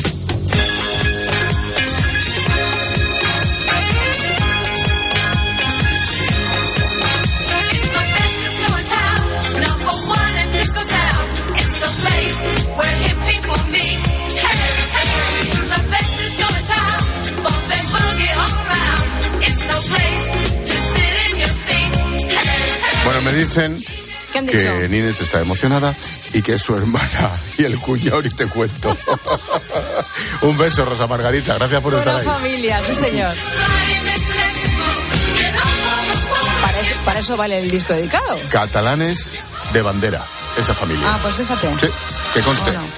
Bueno, me dicen ¿Qué han dicho? que Nines está emocionada y que es su hermana y el cuñado, y te cuento. Un beso, Rosa Margarita. Gracias por estar Buena ahí. familia, sí señor. Para eso, para eso vale el disco dedicado. Catalanes de bandera, esa familia. Ah, pues fíjate. Sí, que conste. Bueno.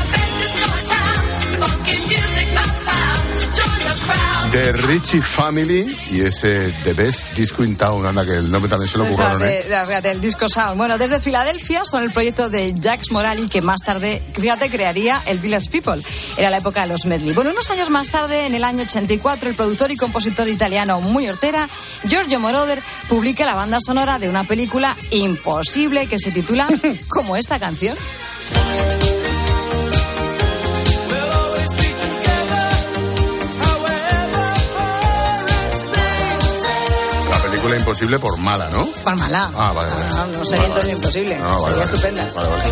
De Richie Family y ese The Best Disco in Town, anda, que el nombre también se lo ocurrieron, ¿eh? Fíjate, fíjate, el disco Sound. Bueno, desde Filadelfia son el proyecto de Jax Morali, que más tarde, fíjate, crearía el Village People. Era la época de los medley. Bueno, unos años más tarde, en el año ochenta y cuatro, el productor y compositor italiano muy hortera, Giorgio Moroder, publica la banda sonora de una película imposible que se titula como esta canción. Película imposible por mala, ¿no? Por mala. Ah, vale, vale. No, no sería Vale, entonces imposible. No, vale, sería vale. estupenda. Vale, vale.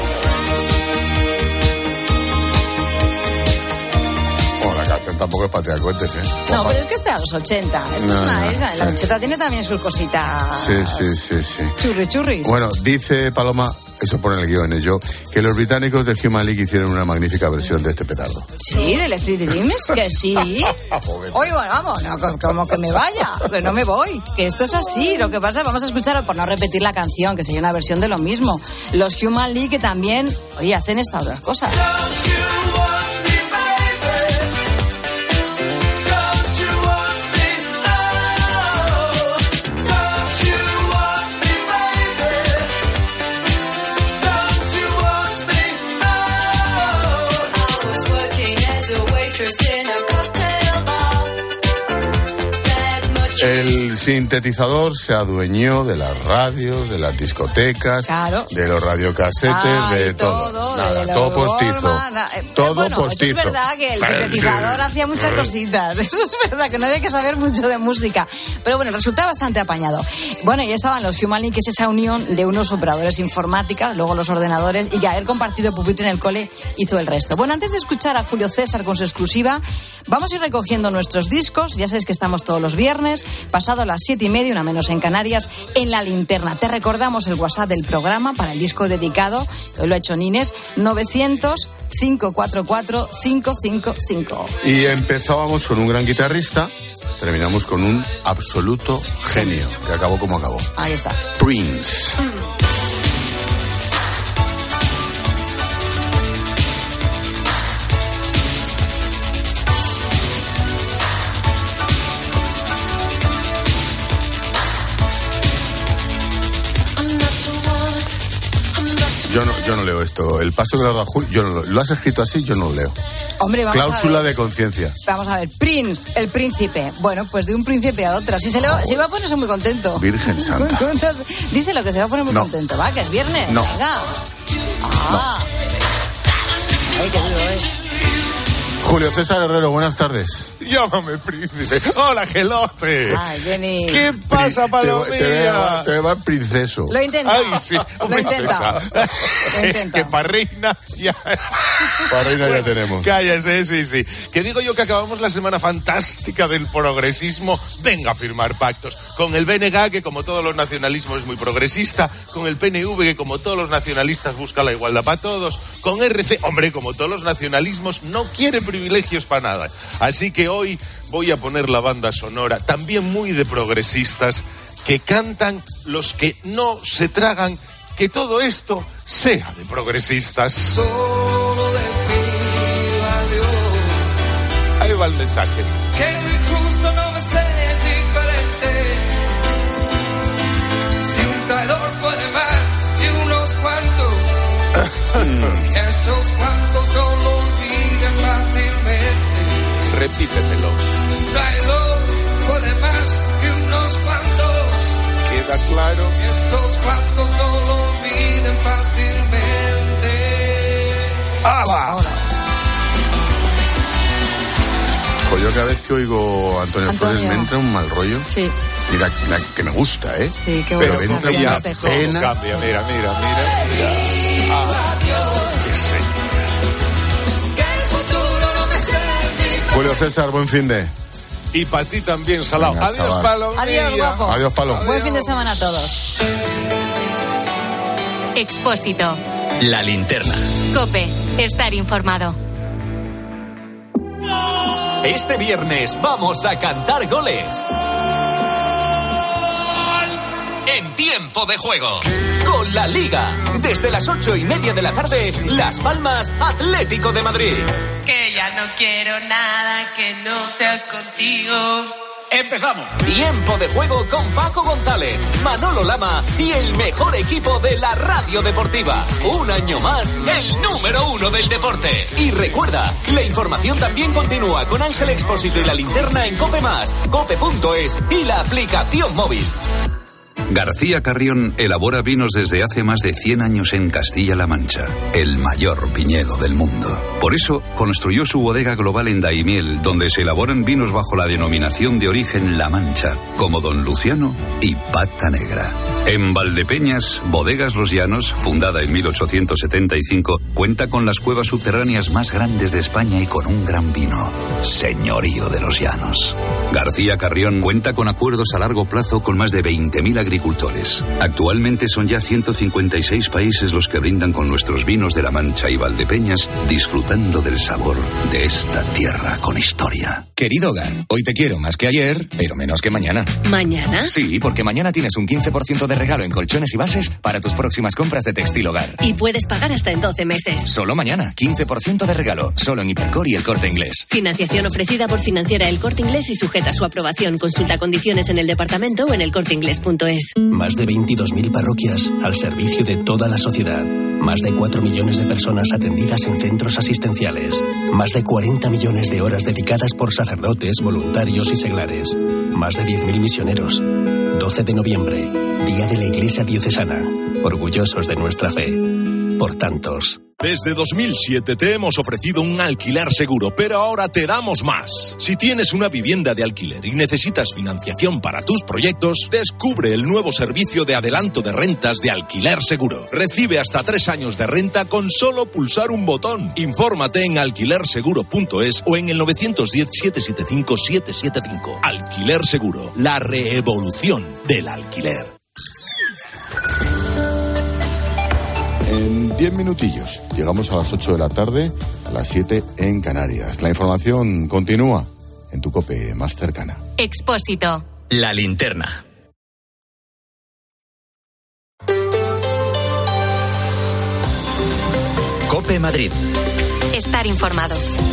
Bueno, la canción tampoco es para tirar cohetes, ¿eh? No, Ojo. pero es que está a los ochenta. Esto No, es una no, isla. La sí. ochenta tiene también sus cositas. Sí, sí, sí, sí. Churri, churris. Bueno, dice Paloma, eso pone en el guión, ¿eh? Yo, que los británicos de Human League hicieron una magnífica versión de este petardo. Sí, de Electric Dreams, que sí. Oye, bueno, vamos, no, co- como que me vaya, que no me voy, que esto es así. Lo que pasa, vamos a escuchar, por no repetir la canción, que sería una versión de lo mismo. Los Human League, que también, oye, hacen estas otras cosas. In a cocktail sintetizador se adueñó de las radios, de las discotecas, claro. de los radiocasetes, Ay, de todo. todo Nada, de todo postizo. Gorman, eh, todo bueno, postizo. Eso es verdad que el sintetizador hacía muchas cositas. Eso es verdad, que no había que saber mucho de música. Pero bueno, resulta bastante apañado. Bueno, y estaban los Humanlink, que es esa unión de unos operadores informáticas, luego los ordenadores, y ya el compartido pupitre en el cole hizo el resto. Bueno, antes de escuchar a Julio César con su exclusiva, vamos a ir recogiendo nuestros discos. Ya sabéis que estamos todos los viernes, pasado las siete y media, una menos en Canarias, en La Linterna. Te recordamos el WhatsApp del programa para el disco dedicado, que hoy lo ha hecho Nines, novecientos, cinco cuatro cuatro, cinco cinco cinco. Y empezábamos con un gran guitarrista, terminamos con un absoluto genio, que acabó como acabó. Ahí está. Prince. Yo no, yo no leo esto. El paso de la Rajul, yo no lo, lo has escrito así, yo no lo leo. Hombre, vamos Cláusula a ver. de conciencia. Vamos a ver, Prince, el príncipe. Bueno, pues de un príncipe a otro. Si se, le va, se va a poner muy contento. Virgen Santa. Díselo, que se va a poner muy no. contento. Va, que es viernes. No. Venga. Ah. No. Ay, qué duro es. Julio César Herrero, buenas tardes. Llámame príncipe. Hola, gelote. Ay, Jenny. ¿Qué pasa, Palomilla? Te, te, va, te va princeso. Lo he intentado. Ay, sí. Lo he intentado. Lo he intentado. Que para reina ya... Para reina bueno, ya tenemos. Cállese, sí, sí. Que digo yo que acabamos la semana fantástica del progresismo. Venga a firmar pactos. Con el B N G, que como todos los nacionalismos es muy progresista. Con el P N V, que como todos los nacionalistas busca la igualdad para todos. Con R C, hombre, como todos los nacionalismos, no quiere privilegios para nada. Así que hoy voy a poner la banda sonora, también muy de progresistas, que cantan los que no se tragan que todo esto sea de progresistas. Solo le pido a Dios. Ahí va el mensaje. Que lo injusto no me sea indiferente. Si un traidor puede más que unos cuantos, que esos cuantos no lo olviden fácilmente. Repítemelo. Un traidor puede más que unos cuantos. Queda claro. Esos cuantos no lo olviden fácilmente. ¡Hala! Pues yo cada vez que oigo a Antonio, Antonio Flores me entra un mal rollo. Sí. Mira, mira que me gusta, ¿eh? Sí, qué bueno. Pero me entra una pena. Cambia, mira, mira, mira. mira. Ah, Julio César, buen fin de. Y para ti también, Salao. Venga, Adiós, chaval. Palomilla. Adiós, guapo. Adiós, Paloma. Buen fin de semana a todos. Expósito. La Linterna. COPE. Estar informado. Este viernes vamos a cantar goles. En tiempo de juego. Con la Liga. Desde las ocho y media de la tarde, Las Palmas, Atlético de Madrid. Que ya no quiero nada que no sea contigo. ¡Empezamos! Tiempo de juego con Paco González, Manolo Lama y el mejor equipo de la radio deportiva. Un año más, el número uno del deporte. Y recuerda, la información también continúa con Ángel Expósito y La Linterna en COPE más, cope punto es y la aplicación móvil. García Carrión elabora vinos desde hace más de cien años en Castilla-La Mancha, el mayor viñedo del mundo. Por eso, construyó su bodega global en Daimiel, donde se elaboran vinos bajo la denominación de origen La Mancha, como Don Luciano y Pata Negra. En Valdepeñas, Bodegas Los Llanos, fundada en mil ochocientos setenta y cinco, cuenta con las cuevas subterráneas más grandes de España y con un gran vino, Señorío de los Llanos. García Carrión cuenta con acuerdos a largo plazo con más de veinte mil agricultores. Actualmente son ya ciento cincuenta y seis países los que brindan con nuestros vinos de La Mancha y Valdepeñas, disfrutando del sabor de esta tierra con historia. Querido hogar, hoy te quiero más que ayer, pero menos que mañana. ¿Mañana? Sí, porque mañana tienes un quince por ciento de regalo en colchones y bases para tus próximas compras de Textil Hogar. Y puedes pagar hasta en doce meses. Solo mañana, quince por ciento de regalo, solo en Hipercor y El Corte Inglés. Financiación ofrecida por Financiera El Corte Inglés y sujeta a su aprobación. Consulta condiciones en el departamento o en el corte inglés punto es. Más de veintidós mil parroquias al servicio de toda la sociedad. Más de cuatro millones de personas atendidas en centros asistenciales. Más de cuarenta millones de horas dedicadas por sacerdotes, voluntarios y seglares. Más de diez mil misioneros. doce de noviembre, Día de la Iglesia Diocesana. Orgullosos de nuestra fe. Por tantos. Desde dos mil siete te hemos ofrecido un alquiler seguro, pero ahora te damos más. Si tienes una vivienda de alquiler y necesitas financiación para tus proyectos, descubre el nuevo servicio de adelanto de rentas de Alquiler Seguro. Recibe hasta tres años de renta con solo pulsar un botón. Infórmate en alquiler seguro punto es o en el nueve uno cero, siete siete cinco, siete siete cinco. Alquiler Seguro, la reevolución del alquiler. En diez minutillos llegamos a las ocho de la tarde, a las siete en Canarias. La información continúa en tu COPE más cercana. Expósito. La linterna. COPE Madrid. Estar informado.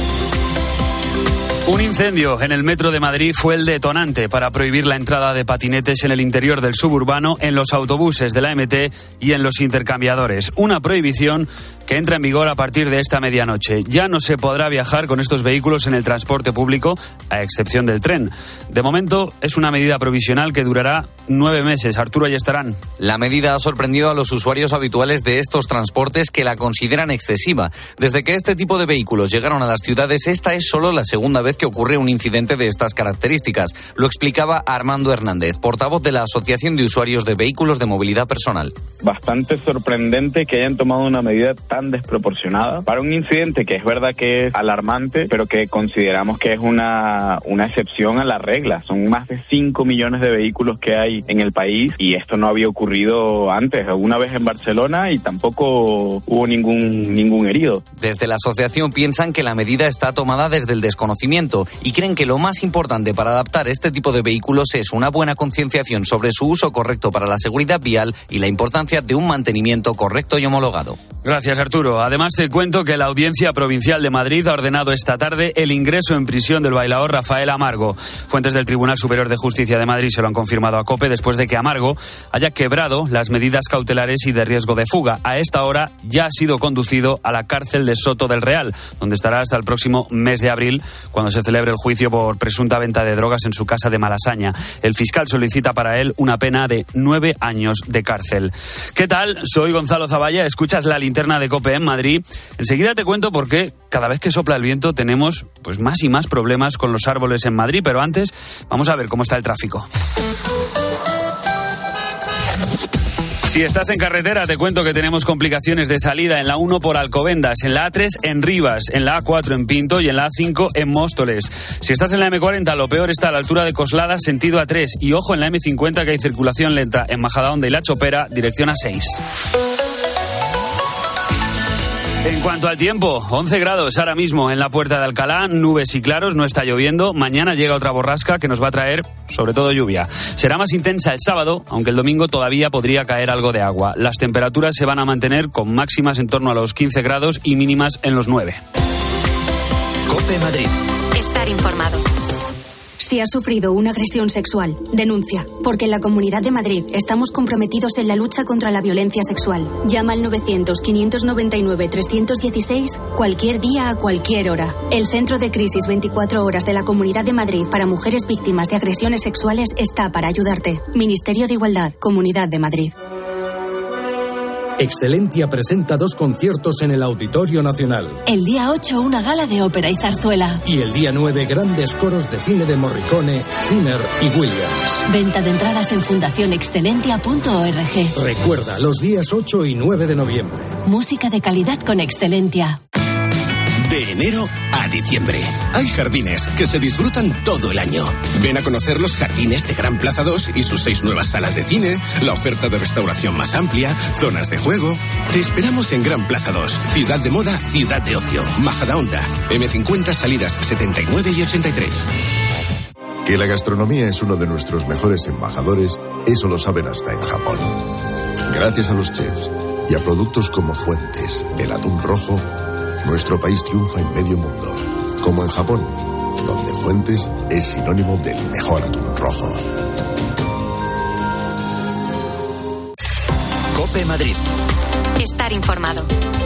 Un incendio en el metro de Madrid fue el detonante para prohibir la entrada de patinetes en el interior del suburbano, en los autobuses de la M T y en los intercambiadores. Una prohibición que entra en vigor a partir de esta medianoche. Ya no se podrá viajar con estos vehículos en el transporte público, a excepción del tren. De momento, es una medida provisional que durará nueve meses. Arturo Ayestarán. La medida ha sorprendido a los usuarios habituales de estos transportes, que la consideran excesiva. Desde que este tipo de vehículos llegaron a las ciudades, esta es solo la segunda vez que ocurre un incidente de estas características. Lo explicaba Armando Hernández, portavoz de la Asociación de Usuarios de Vehículos de Movilidad Personal. Bastante sorprendente que hayan tomado una medida tan desproporcionada para un incidente que es verdad que es alarmante, pero que consideramos que es una, una excepción a la regla. Son más de cinco millones de vehículos que hay en el país y esto no había ocurrido antes, alguna vez en Barcelona, y tampoco hubo ningún, ningún herido. Desde la asociación piensan que la medida está tomada desde el desconocimiento y creen que lo más importante para adaptar este tipo de vehículos es una buena concienciación sobre su uso correcto para la seguridad vial y la importancia de un mantenimiento correcto y homologado. Gracias, Arturo. Además, te cuento que la Audiencia Provincial de Madrid ha ordenado esta tarde el ingreso en prisión del bailaor Rafael Amargo. Fuentes del Tribunal Superior de Justicia de Madrid se lo han confirmado a COPE después de que Amargo haya quebrado las medidas cautelares y de riesgo de fuga. A esta hora ya ha sido conducido a la cárcel de Soto del Real, donde estará hasta el próximo mes de abril, cuando se celebre el juicio por presunta venta de drogas en su casa de Malasaña. El fiscal solicita para él una pena de nueve años de cárcel. ¿Qué tal? Soy Gonzalo Zavalla, escuchas la linterna de COPE en Madrid. Enseguida te cuento por qué cada vez que sopla el viento tenemos pues más y más problemas con los árboles en Madrid, pero antes vamos a ver cómo está el tráfico. Si estás en carretera, te cuento que tenemos complicaciones de salida en la uno por Alcobendas, en la A tres en Rivas, en la A cuatro en Pinto y en la A cinco en Móstoles. Si estás en la eme cuarenta, lo peor está a la altura de Coslada, sentido A tres. Y ojo en la eme cincuenta, que hay circulación lenta en Majadahonda y La Chopera, dirección A seis. En cuanto al tiempo, once grados ahora mismo en la Puerta de Alcalá, nubes y claros, no está lloviendo. Mañana llega otra borrasca que nos va a traer sobre todo lluvia. Será más intensa el sábado, aunque el domingo todavía podría caer algo de agua. Las temperaturas se van a mantener con máximas en torno a los quince grados y mínimas en los nueve. COPE Madrid. Estar informado. Si has sufrido una agresión sexual, denuncia, porque en la Comunidad de Madrid estamos comprometidos en la lucha contra la violencia sexual. Llama al novecientos, quinientos noventa y nueve, trescientos dieciséis cualquier día a cualquier hora. El Centro de Crisis veinticuatro horas de la Comunidad de Madrid para mujeres víctimas de agresiones sexuales está para ayudarte. Ministerio de Igualdad, Comunidad de Madrid. Excelentia presenta dos conciertos en el Auditorio Nacional. El día ocho, una gala de ópera y zarzuela. Y el día nueve, grandes coros de cine de Morricone, Zimmer y Williams. Venta de entradas en fundación excelentia punto org. Recuerda, los días ocho y nueve de noviembre. Música de calidad con Excelentia. De enero a diciembre. Hay jardines que se disfrutan todo el año. Ven a conocer los jardines de Gran Plaza dos y sus seis nuevas salas de cine, la oferta de restauración más amplia, zonas de juego. Te esperamos en Gran Plaza dos, ciudad de moda, ciudad de ocio. Majadahonda, eme cincuenta, salidas setenta y nueve y ochenta y tres. Que la gastronomía es uno de nuestros mejores embajadores, eso lo saben hasta en Japón. Gracias a los chefs y a productos como Fuentes, el atún rojo, nuestro país triunfa en medio mundo, como en Japón, donde Fuentes es sinónimo del mejor atún rojo. COPE Madrid. Estar informado.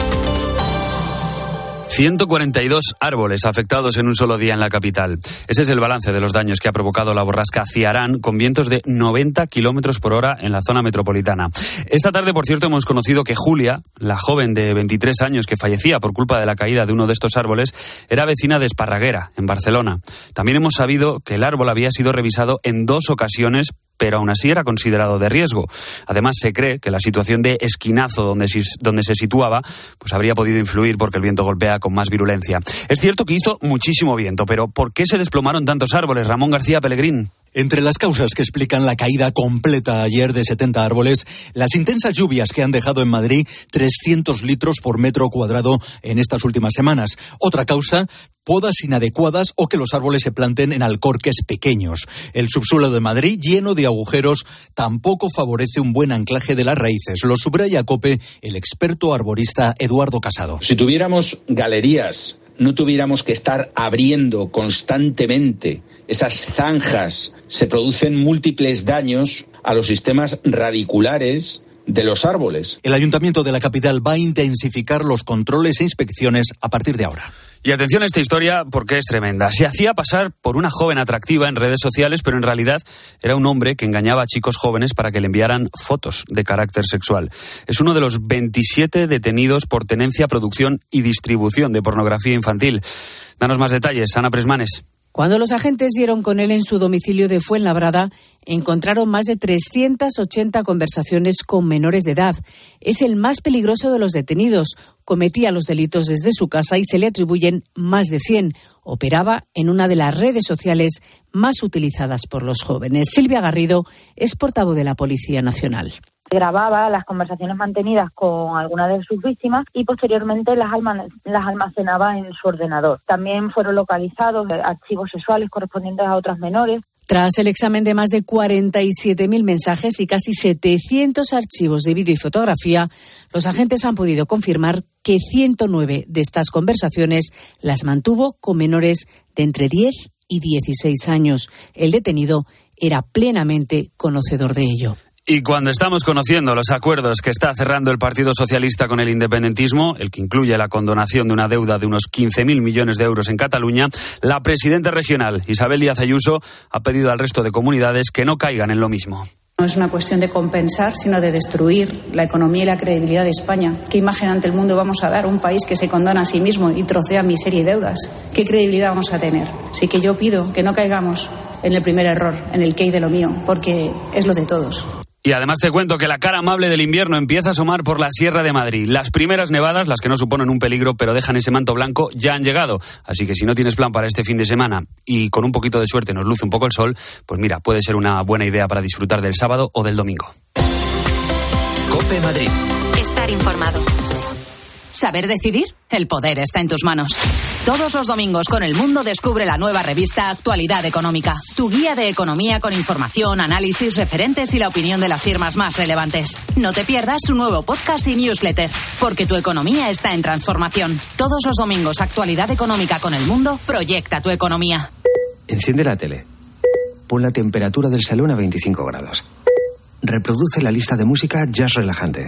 ciento cuarenta y dos árboles afectados en un solo día en la capital. Ese es el balance de los daños que ha provocado la borrasca Ciarán, con vientos de noventa kilómetros por hora en la zona metropolitana. Esta tarde, por cierto, hemos conocido que Julia, la joven de veintitrés años que fallecía por culpa de la caída de uno de estos árboles, era vecina de Esparraguera, en Barcelona. También hemos sabido que el árbol había sido revisado en dos ocasiones, pero aún así era considerado de riesgo. Además, se cree que la situación de esquinazo donde se, donde se situaba pues habría podido influir porque el viento golpea con más virulencia. Es cierto que hizo muchísimo viento, pero ¿por qué se desplomaron tantos árboles? Ramón García Pellegrín. Entre las causas que explican la caída completa ayer de setenta árboles, las intensas lluvias que han dejado en Madrid trescientos litros por metro cuadrado en estas últimas semanas. Otra causa, podas inadecuadas o que los árboles se planten en alcorques pequeños. El subsuelo de Madrid, lleno de agujeros, tampoco favorece un buen anclaje de las raíces. Lo subraya a COPE el experto arborista Eduardo Casado. Si tuviéramos galerías, no tuviéramos que estar abriendo constantemente esas zanjas, se producen múltiples daños a los sistemas radiculares de los árboles. El Ayuntamiento de la capital va a intensificar los controles e inspecciones a partir de ahora. Y atención a esta historia porque es tremenda. Se hacía pasar por una joven atractiva en redes sociales, pero en realidad era un hombre que engañaba a chicos jóvenes para que le enviaran fotos de carácter sexual. Es uno de los veintisiete detenidos por tenencia, producción y distribución de pornografía infantil. Danos más detalles, Ana Presmanes. Cuando los agentes dieron con él en su domicilio de Fuenlabrada, encontraron más de trescientas ochenta conversaciones con menores de edad. Es el más peligroso de los detenidos. Cometía los delitos desde su casa y se le atribuyen más de cien. Operaba en una de las redes sociales más utilizadas por los jóvenes. Silvia Garrido es portavoz de la Policía Nacional. Grababa las conversaciones mantenidas con alguna de sus víctimas y posteriormente las, alma- las almacenaba en su ordenador. También fueron localizados archivos sexuales correspondientes a otras menores. Tras el examen de más de cuarenta y siete mil mensajes y casi setecientos archivos de vídeo y fotografía, los agentes han podido confirmar que ciento nueve de estas conversaciones las mantuvo con menores de entre diez y dieciséis años. El detenido era plenamente conocedor de ello. Y cuando estamos conociendo los acuerdos que está cerrando el Partido Socialista con el independentismo, el que incluye la condonación de una deuda de unos quince mil millones de euros en Cataluña, la presidenta regional, Isabel Díaz Ayuso, ha pedido al resto de comunidades que no caigan en lo mismo. No es una cuestión de compensar, sino de destruir la economía y la credibilidad de España. ¿Qué imagen ante el mundo vamos a dar? Un país que se condona a sí mismo y trocea miseria y deudas. ¿Qué credibilidad vamos a tener? Así que yo pido que no caigamos en el primer error, en el qué de lo mío, porque es lo de todos. Y además te cuento que la cara amable del invierno empieza a asomar por la Sierra de Madrid. Las primeras nevadas, las que no suponen un peligro pero dejan ese manto blanco, ya han llegado. Así que si no tienes plan para este fin de semana y con un poquito de suerte nos luce un poco el sol, pues mira, puede ser una buena idea para disfrutar del sábado o del domingo. COPE Madrid. Estar informado. ¿Saber decidir? El poder está en tus manos. Todos los domingos con El Mundo descubre la nueva revista Actualidad Económica. Tu guía de economía con información, análisis, referentes y la opinión de las firmas más relevantes. No te pierdas su nuevo podcast y newsletter, porque tu economía está en transformación. Todos los domingos Actualidad Económica con El Mundo, proyecta tu economía. Enciende la tele. Pon la temperatura del salón a veinticinco grados. Reproduce la lista de música jazz relajante.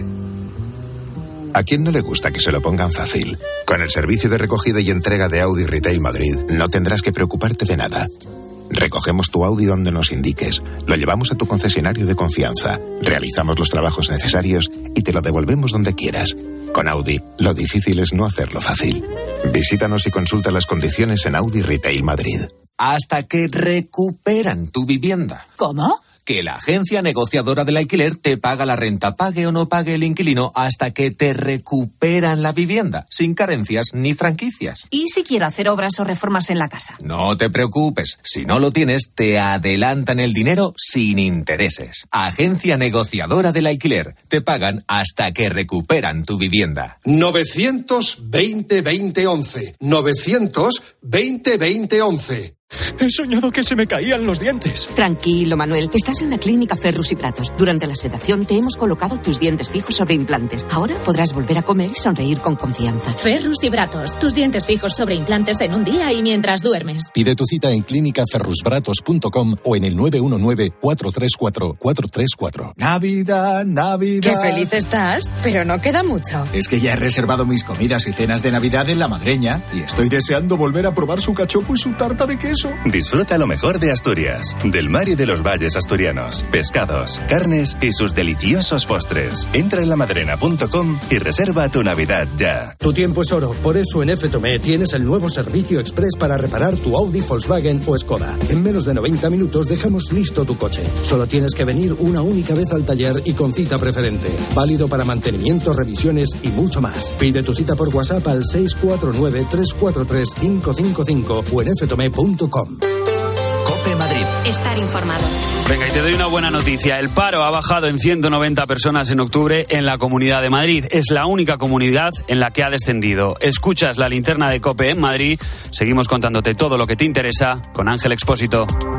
¿A quién no le gusta que se lo pongan fácil? Con el servicio de recogida y entrega de Audi Retail Madrid, no tendrás que preocuparte de nada. Recogemos tu Audi donde nos indiques, lo llevamos a tu concesionario de confianza, realizamos los trabajos necesarios y te lo devolvemos donde quieras. Con Audi, lo difícil es no hacerlo fácil. Visítanos y consulta las condiciones en Audi Retail Madrid. Hasta que recuperan tu vivienda. ¿Cómo? Que la agencia negociadora del alquiler te paga la renta, pague o no pague el inquilino, hasta que te recuperan la vivienda, sin carencias ni franquicias. ¿Y si quiero hacer obras o reformas en la casa? No te preocupes, si no lo tienes, te adelantan el dinero sin intereses. Agencia negociadora del alquiler, te pagan hasta que recuperan tu vivienda. novecientos veinte veinte once. novecientos veinte veinte once. He soñado que se me caían los dientes. Tranquilo, Manuel. Estás en la clínica Ferrus y Pratos. Durante la sedación te hemos colocado tus dientes fijos sobre implantes. Ahora podrás volver a comer y sonreír con confianza. Ferrus y Pratos. Tus dientes fijos sobre implantes en un día y mientras duermes. Pide tu cita en clínica ferrus bratos punto com o en el nueve uno nueve, cuatro tres cuatro, cuatro tres cuatro. Navidad, Navidad. Qué feliz estás, pero no queda mucho. Es que ya he reservado mis comidas y cenas de Navidad en La Madreña y estoy deseando volver a probar su cachopo y su tarta de queso. Disfruta lo mejor de Asturias, del mar y de los valles asturianos, pescados, carnes y sus deliciosos postres. Entra en lamadrena punto com y reserva tu Navidad ya. Tu tiempo es oro, por eso en F Tomé tienes el nuevo servicio express para reparar tu Audi, Volkswagen o Skoda. En menos de noventa minutos dejamos listo tu coche. Solo tienes que venir una única vez al taller y con cita preferente. Válido para mantenimiento, revisiones y mucho más. Pide tu cita por WhatsApp al seis cuatro nueve, tres cuatro tres, cinco cinco cinco o en f tomé punto com. Cope Madrid. Estar informado. Venga, y te doy una buena noticia. El paro ha bajado en ciento noventa personas en octubre en la Comunidad de Madrid. Es la única comunidad en la que ha descendido. Escuchas la linterna de Cope en Madrid. Seguimos contándote todo lo que te interesa con Ángel Expósito.